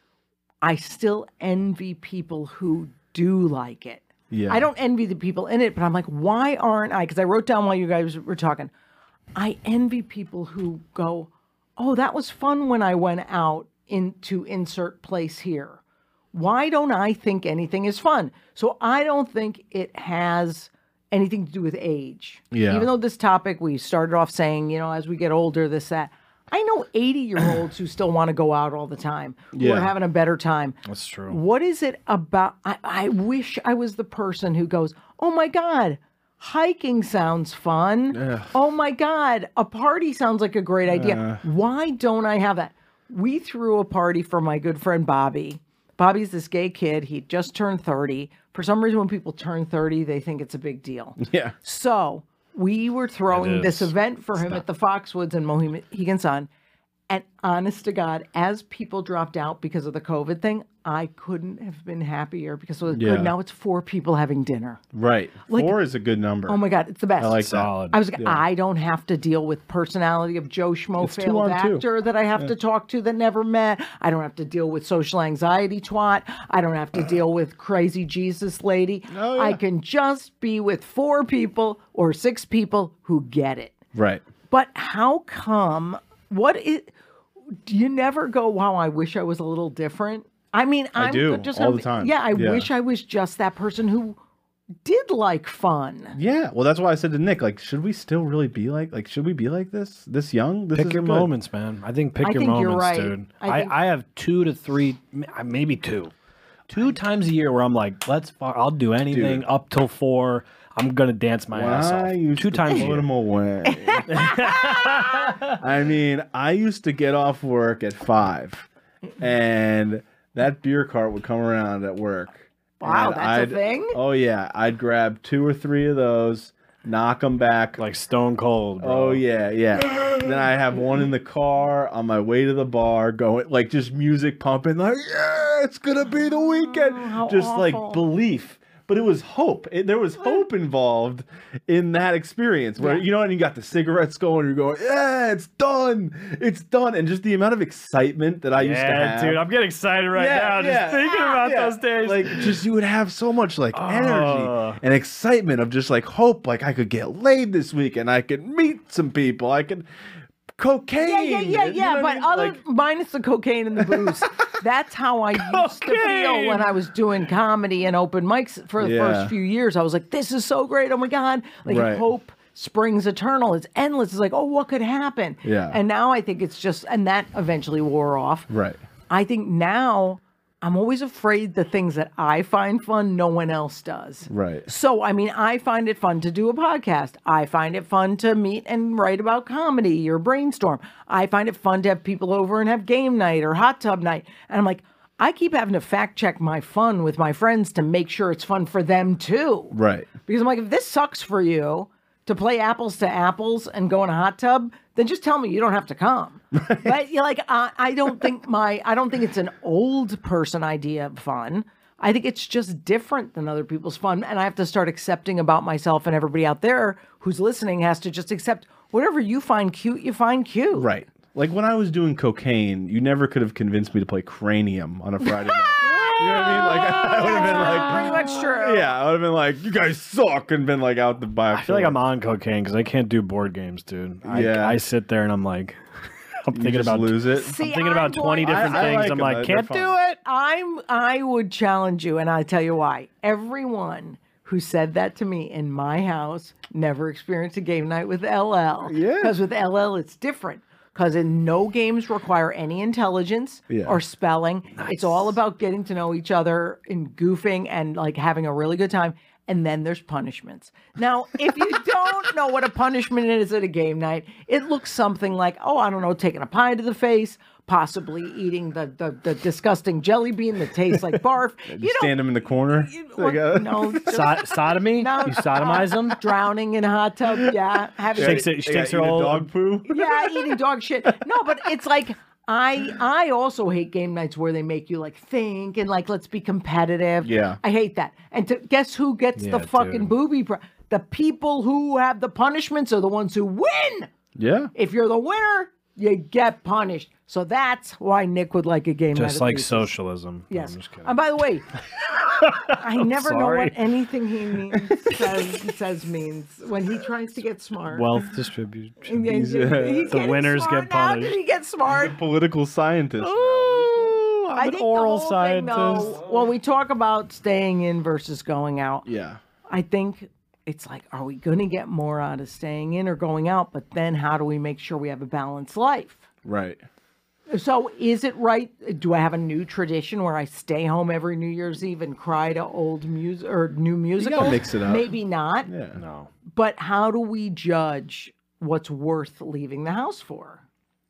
I still envy people who do like it. Yeah. I don't envy the people in it, but I'm like, why aren't I? Because I wrote down while you guys were talking, I envy people who go, oh, that was fun when I went out into insert place here. Why don't I think anything is fun? So I don't think it has anything to do with age. Yeah. Even though this topic, we started off saying, you know, as we get older, this, that. I know eighty-year-olds who still want to go out all the time, who Yeah. are having a better time. That's true. What is it about? I, I wish I was the person who goes, oh my God, hiking sounds fun. Ugh. Oh my God, a party sounds like a great idea. Why don't I have that? We threw a party for my good friend Bobby. Bobby's this gay kid. He just turned thirty. For some reason, when people turn thirty, they think it's a big deal. Yeah. So we were throwing It this is. event for him at the Foxwoods in Mohegan Sun. And honest to God, as people dropped out because of the COVID thing, I couldn't have been happier because it was Yeah. good. Now it's four people having dinner. Right. Like- Four is a good number. Oh my God, it's the best. I like that. Solid. I was like, I don't have to deal with personality of Joe Schmo It's two failed on two. actor that I have to talk to that never met. I don't have to deal with social anxiety twat. I don't have to deal with crazy Jesus lady. Oh, yeah. I can just be with four people or six people who get it. Right. But how come, what is, do you never go, wow, I wish I was a little different? I mean, I'm do, just all I'm- the time. Yeah, I Yeah. wish I was just that person who did like fun. Yeah. Well, that's why I said to Nick, like, should we still really be like, like, should we be like this, this young? This Pick is your good. moments, man. I think pick I your think you're moments, right. dude. I I, think- I have two to three, m- maybe two, two times a year where I'm like, let's. fu- I'll do anything Dude. up till four. I'm gonna dance my When ass I off. used Two to times a put year. them away. I mean, I used to get off work at five, and that beer cart would come around at work. Wow, and that's a I'd- thing? Oh yeah, I'd grab two or three of those, knock them back. Like stone cold, bro. Oh yeah, yeah. Then I have one in the car on my way to the bar, going like just music pumping, like yeah, it's gonna be the weekend. Oh, how just awful. like belief, but it was hope. It, there was hope involved in that experience. Where Yeah. you know, and you got the cigarettes going, you're going, yeah, it's done, it's done, and just the amount of excitement that I used to Yeah, have. dude, I'm getting excited right Yeah, now yeah. just thinking about Yeah. those days. Like, just you would have so much like Oh. energy and excitement of just like hope. Like I could get laid this week, and I could meet some people. I could cocaine. Yeah, yeah, yeah, you know yeah. what I But mean? other Like, minus the cocaine and the booze, that's how I used to feel Cocaine! when I was doing comedy and open mics for the Yeah. first few years. I was like, this is so great. Oh my God. Like Right. hope springs eternal. It's endless. It's like, oh, what could happen? Yeah. And now I think it's just, and that eventually wore off. right. I think now I'm always afraid the things that I find fun, no one else does. Right. So, I mean, I find it fun to do a podcast. I find it fun to meet and write about comedy or brainstorm. I find it fun to have people over and have game night or hot tub night. And I'm like, I keep having to fact check my fun with my friends to make sure it's fun for them too. Right. Because I'm like, if this sucks for you to play apples to apples and go in a hot tub, then just tell me you don't have to come. But you're like, I, I don't think my, I don't think it's an old person idea of fun. I think it's just different than other people's fun. And I have to start accepting about myself, and everybody out there who's listening has to just accept whatever you find cute, you find cute. Right. Like when I was doing cocaine, you never could have convinced me to play Cranium on a Friday night. You know what I mean? Like I would have been like, Pretty much true. yeah, I would have been like, you guys suck, and been like out the back. I feel like I'm on cocaine because I can't do board games, dude. I, Yeah. I sit there and I'm like, I'm You thinking just about lose it. See, I'm thinking about I'm going- twenty different I- I things. like I'm them. like, They're can't fun. do it. I'm I would challenge you, and I tell you why. Everyone who said that to me in my house never experienced a game night with L L. Yeah. Because with L L it's different. Because in no games require any intelligence Yeah. or spelling. It's all about getting to know each other and goofing and like having a really good time. And then there's punishments. Now, if you don't know what a punishment is at a game night, it looks something like, oh, I don't know, taking a pie to the face, possibly eating the the, the disgusting jelly bean that tastes like barf. Just You stand them in the corner. know, Like, uh, no, just So- sodomy? No. You sodomize them? drowning in a hot tub. Yeah, having Shakes it- she they takes got her eating old- dog poo. yeah, eating dog shit. No, but it's like I I also hate game nights where they make you like think and like let's be competitive. Yeah. I hate that. And to, guess who gets Yeah, the fucking dude. booby? Pri- the people who have the punishments are the ones who win. Yeah. If you're the winner, you get punished. So that's why Nick would like a game night. Just of like Threeses. socialism. No, Yes. I'm just kidding. And by the way, I never know sorry. what anything he means says, says means when he tries to get smart. Wealth distribution. Yeah, he's- he's The getting winners smart get now. punished. Did he get smart? Political scientist. Ooh, I'm I an think oral the whole scientist. Thing, though, when we talk about staying in versus going out, Yeah. I think it's like, are we going to get more out of staying in or going out? But then how do we make sure we have a balanced life? Right. So is it right? Do I have a new tradition where I stay home every New Year's Eve and cry to old music or new musicals? mix it up. Maybe not. Yeah. No. But how do we judge what's worth leaving the house for?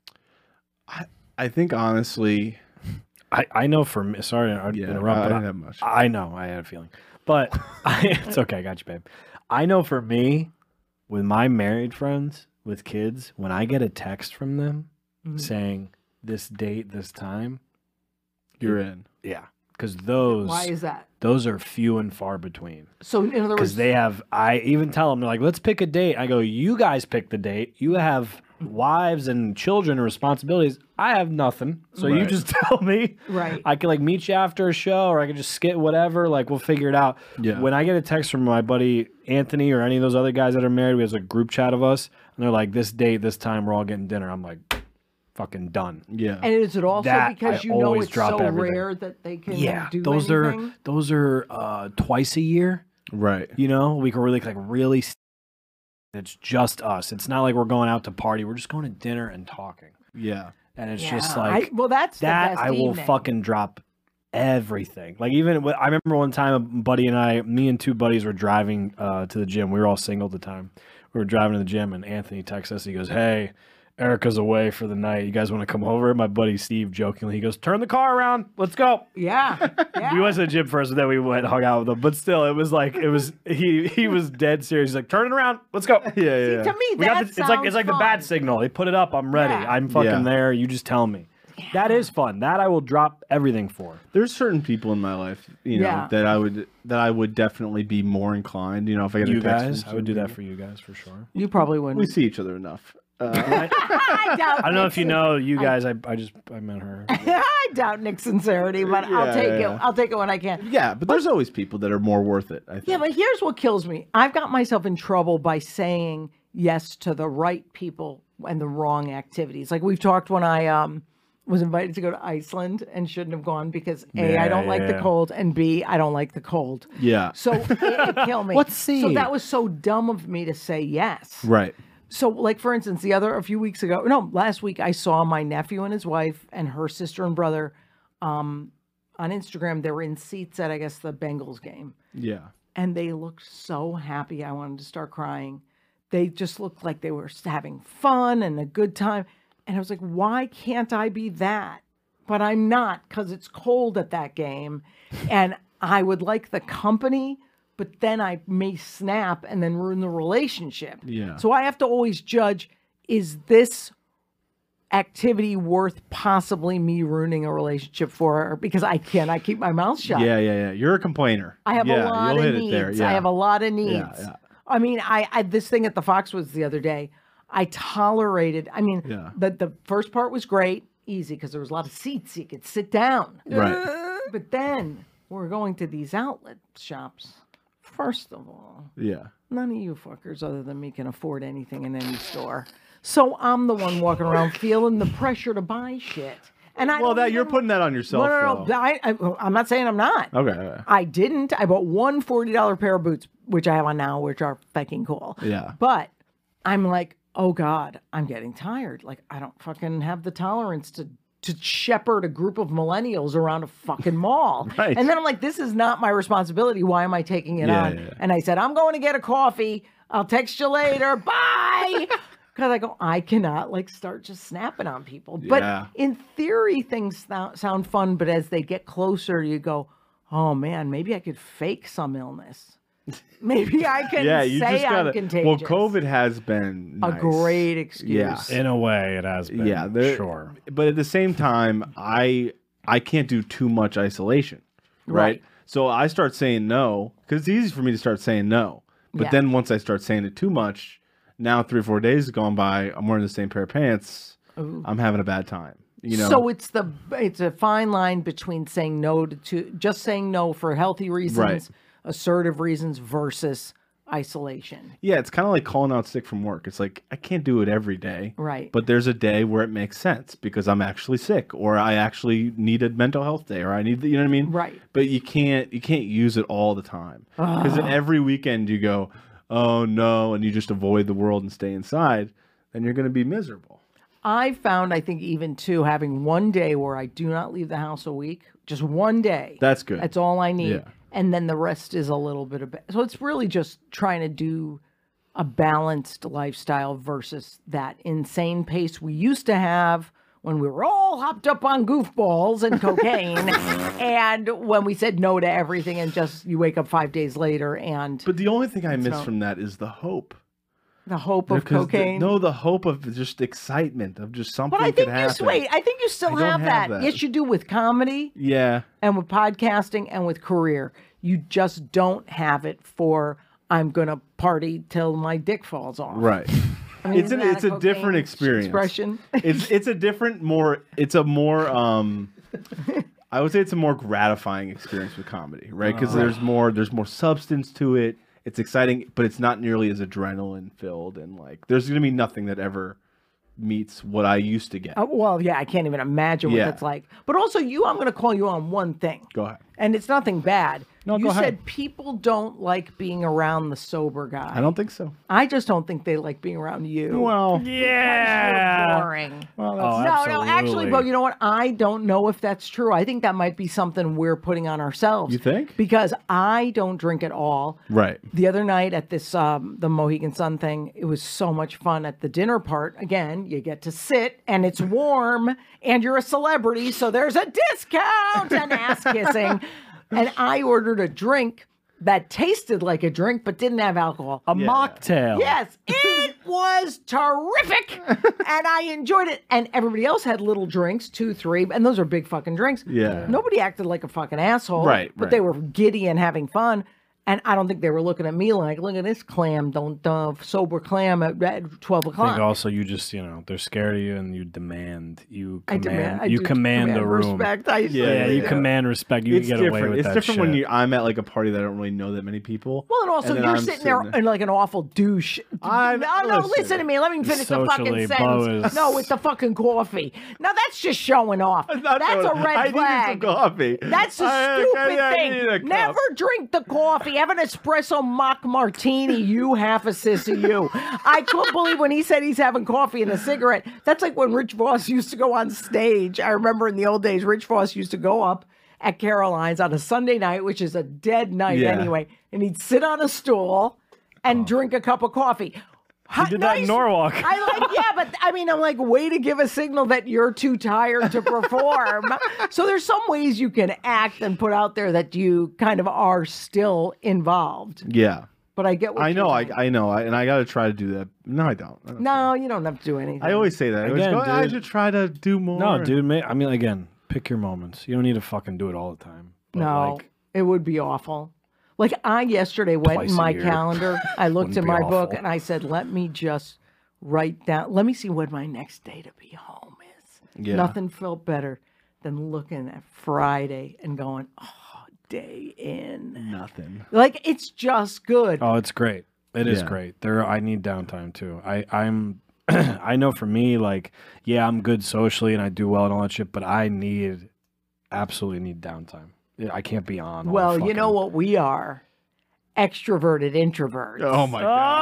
I think honestly, I, I know for me, sorry to yeah, interrupt, I, I but didn't have much. I know, I had a feeling. But I, it's okay, I got you, babe. I know for me, with my married friends with kids, when I get a text from them Mm-hmm. saying this date, this time, You're in. yeah, because those Why is that? those are few and far between. So in other Because words, they have, I even tell them, they're like, let's pick a date. I go, you guys pick the date. You have wives and children and responsibilities. I have nothing. So you Right. just tell me. Right. I can like meet you after a show or I can just skip whatever. Like we'll figure it out. Yeah. When I get a text from my buddy Anthony or any of those other guys that are married, we have a group chat of us and they're like, this date, this time, we're all getting dinner. I'm like, fucking done. Yeah. and is it also That because I you know always it's drop so everything. rare that they can Yeah. do Those anything? are, those are uh, twice a year. right. You know, we can really like really. st- It's just us. It's not like we're going out to party. We're just going to dinner and talking. Yeah. And it's Yeah. just like I, well, that's the that. best I will evening. fucking drop everything. Like even I remember one time a buddy and I, me and two buddies were driving uh, to the gym. We were all single at the time. We were driving to the gym, and Anthony texts us. He goes, "Hey, Erica's away for the night. You guys want to come over?" My buddy Steve jokingly, he goes, "Turn the car around. Let's go." Yeah. yeah. We went to the gym first, and then we went and hung out with him. But still, it was like it was he he was dead serious. He's like, "Turn it around. Let's go." Yeah. Yeah. To me, We got that the, it's like it's like the bad sounds signal. They put it up. I'm ready. Yeah. I'm fucking Yeah. there. You just tell me. That is fun. That I will drop everything for. There's certain people in my life, you know, Yeah. that I would that I would definitely be more inclined. You know, if I get You a text, guys, from I would do that somebody. for you guys for sure. fun. You probably wouldn't. We see each other enough. Uh, I doubt. I don't know if you Nick's- know you guys. I I just I met her. I doubt Nick's sincerity, but I'll Yeah, take yeah. it. I'll take it when I can. yeah, but there's always people that are more worth it. I think. Yeah, but here's what kills me. I've got myself in trouble by saying yes to the right people and the wrong activities. Like we've talked when I um was invited to go to Iceland and shouldn't have gone because A, I Yeah, don't like the yeah. cold, and B, I don't like the cold. Yeah. So it, it killed me. Let's see. So that was so dumb of me to say yes. Right. So, like for instance, the other a few weeks ago, no, last week I saw my nephew and his wife and her sister and brother um, on Instagram. They were in seats at I guess the Bengals game, Yeah. and they looked so happy. I wanted to start crying. They just looked like they were having fun and a good time. And I was like, why can't I be that? But I'm not because it's cold at that game, and I would like the company. But then I may snap and then ruin the relationship. Yeah. So I have to always judge, is this activity worth possibly me ruining a relationship for her? Because I cannot keep my mouth shut. Yeah. Yeah. Yeah. You're a complainer. I have yeah, a lot you'll of hit needs. It there. Yeah. I have a lot of needs. Yeah, yeah. I mean, I, I this thing at the Foxwoods the other day, I tolerated. I mean, Yeah. the the first part was great, easy because there was a lot of seats. You could sit down. Right. But then we're going to these outlet shops. First of all, Yeah. none of you fuckers other than me can afford anything in any store. So I'm the one walking around feeling the pressure to buy shit. And I Well, don't that you're even- putting that on yourself. No, no, no. though. I, I, I'm not saying I'm not. Okay. okay. I didn't. I bought one forty dollar pair of boots, which I have on now, which are fucking cool. Yeah. But I'm like, oh God, I'm getting tired. Like, I don't fucking have the tolerance to to shepherd a group of millennials around a fucking mall. Right. And then I'm like, this is not my responsibility. Why am I taking it Yeah, on? yeah, yeah. And I said, I'm going to get a coffee. I'll text you later. Bye. Because I go, I cannot like start just snapping on people. But Yeah. in theory, things sou- sound fun. But as they get closer, you go, oh man, maybe I could fake some illness. Maybe I can yeah, you say just gotta. I'm contagious. Well, COVID has been a nice. great excuse. Yeah. In a way, it has been. Yeah, there- sure. But at the same time, I I can't do too much isolation, right? Right. So I start saying no because it's easy for me to start saying no. But Yeah. then once I start saying it too much, now three or four days have gone by. I'm wearing the same pair of pants. Ooh. I'm having a bad time. You know. So it's the it's a fine line between saying no to, to just saying no for healthy reasons, Right. assertive reasons versus isolation. Yeah, it's kind of like calling out sick from work. It's like I can't do it every day. Right. But there's a day where it makes sense because I'm actually sick or I actually need a mental health day or I need the, you know what I mean? Right. But you can't you can't use it all the time. Because then every weekend you go, "Oh no," and you just avoid the world and stay inside, then you're going to be miserable. I found, I think, even too, having one day where I do not leave the house a week, just one day. That's good. That's all I need. Yeah. And then the rest is a little bit of, so it's really just trying to do a balanced lifestyle versus that insane pace we used to have when we were all hopped up on goofballs and cocaine and when we said no to everything and just you wake up five days later and But the only thing I miss not- from that is the hope. the hope of Because the- cocaine. no, the hope of just excitement of just something but I could think you happen. wait. I think you still I don't have, have that. that. Yes, you do with comedy Yeah. and with podcasting and with career. You just don't have it for I'm gonna party till my dick falls off. Right. I mean, it's isn't an, that it's a cocaine different experience. Expression. it's it's a different, more. It's a more. um I would say it's a more gratifying experience with comedy, right? Because there's more. There's more substance to it. It's exciting, but it's not nearly as adrenaline filled, and like there's gonna be nothing that ever meets what I used to get. Uh, well, yeah, I can't even imagine what Yeah. that's like. But also, you, I'm going to call you on one thing, Go ahead. and it's nothing bad. No, you go said ahead. people don't like being around the sober guy. I don't think so. I just don't think they like being around you. Well, You're Yeah. boring. well, that's, Oh, No, absolutely. no, actually, but you know what? I don't know if that's true. I think that might be something we're putting on ourselves. You think? Because I don't drink at all. right. The other night at this um, the Mohegan Sun thing, it was so much fun at the dinner part. Again, you get to sit and it's warm and you're a celebrity, so there's a discount and ass kissing. And I ordered a drink that tasted like a drink but didn't have alcohol. A mocktail. Yes, it was terrific, and I enjoyed it. And everybody else had little drinks, two, three, and those are big fucking drinks. Yeah. Nobody acted like a fucking asshole, Right, But right. they were giddy and having fun. And I don't think they were looking at me like, look at this clam, don't uh, sober clam at, at twelve I think o'clock. also you just, you know, they're scared of you and you demand, you I command, demand, I you do command the room. Respect. I Yeah, Yeah, you yeah. command respect. You It's get different. away with it's that different shit. when you, I'm at like a party that I don't really know that many people. Well, and also then you're I'm sitting there there. and like an awful douche. I'm- no, no, listen. listen to me. Let me finish the Socially, fucking Bo sentence. is- No, with the fucking coffee. Now that's just showing off. Not That's doing- a red I flag. needed some coffee. That's a I- stupid I- I need a thing. cup. Never drink the coffee. Have an espresso mock martini. You half a sissy. You. I couldn't believe when he said he's having coffee and a cigarette. That's like when Rich Voss used to go on stage. I remember in the old days, Rich Voss used to go up at Caroline's on a Sunday night, which is a dead night Yeah. anyway, and he'd sit on a stool and drink a cup of coffee. He did that in Norwalk. I like, yeah, but I mean, I'm like, way to give a signal that you're too tired to perform. So there's some ways you can act and put out there that you kind of are still involved. Yeah. But I get what I you're know, I, saying. I know, I, and I got to try to do that. No, I don't. I, don't. No, you don't have to do anything. I always say that. I always Again, go, I dude. should try to do more. No, dude, ma- I mean, again, pick your moments. You don't need to fucking do it all the time. But No, like, it would be awful. Like I yesterday went Twice in a my year. calendar. I looked Wouldn't in be my book awful. and I said, let me just write down, let me see when my next day to be home is. Yeah. Nothing felt better than looking at Friday and going, oh, day in. Nothing. Like it's just good. oh, it's great. It is Yeah. great. There, I need downtime too. I, I'm, I know for me, like, yeah, I'm good socially and I do well and all that shit, but I need, absolutely need downtime. Yeah, I can't be on. all well, the you know fucking- what we are? Extroverted introverts. Oh my god.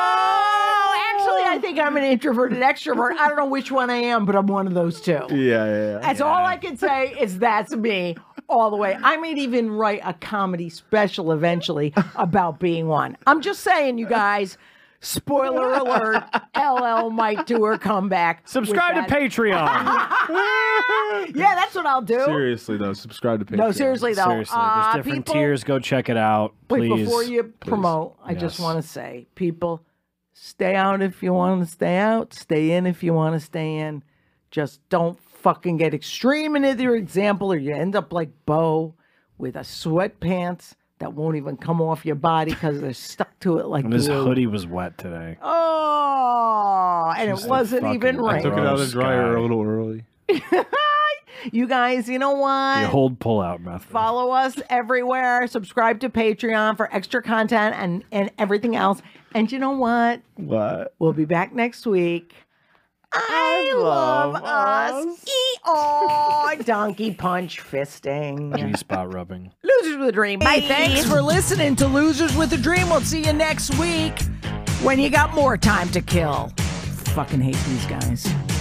Oh, actually, I think I'm an introverted extrovert. I don't know which one I am, but I'm one of those two. Yeah, yeah, yeah. That's all I can say is that's me all the way. I might even write a comedy special eventually about being one. I'm just saying, you guys. Spoiler alert, L L might do her comeback. with Subscribe to that. Patreon. Yeah, that's what I'll do. Seriously though, subscribe to Patreon. No, seriously though. Seriously, uh, there's different people, tiers. Go check it out, Wait, please. before you promote, I just Yes. want to say, people, stay out if you want to stay out. Stay in if you want to stay in. Just don't fucking get extreme in either example, or you end up like Bo with a sweatpants that won't even come off your body because they're stuck to it like And his glue. hoodie was wet today. Oh, and Just it a wasn't fucking- even I I took rain. it out of Gross the dryer guy. a little early. You guys, you know what? The hold pull out method. Follow us everywhere. Subscribe to Patreon for extra content and, and everything else. And you know what? What? We'll be back next week. I, love, love us. us. E-oh, donkey punch fisting. G spot rubbing. Losers with a Dream. Bye. Thanks for listening to Losers with a Dream. We'll see you next week when you got more time to kill. Fucking hate these guys.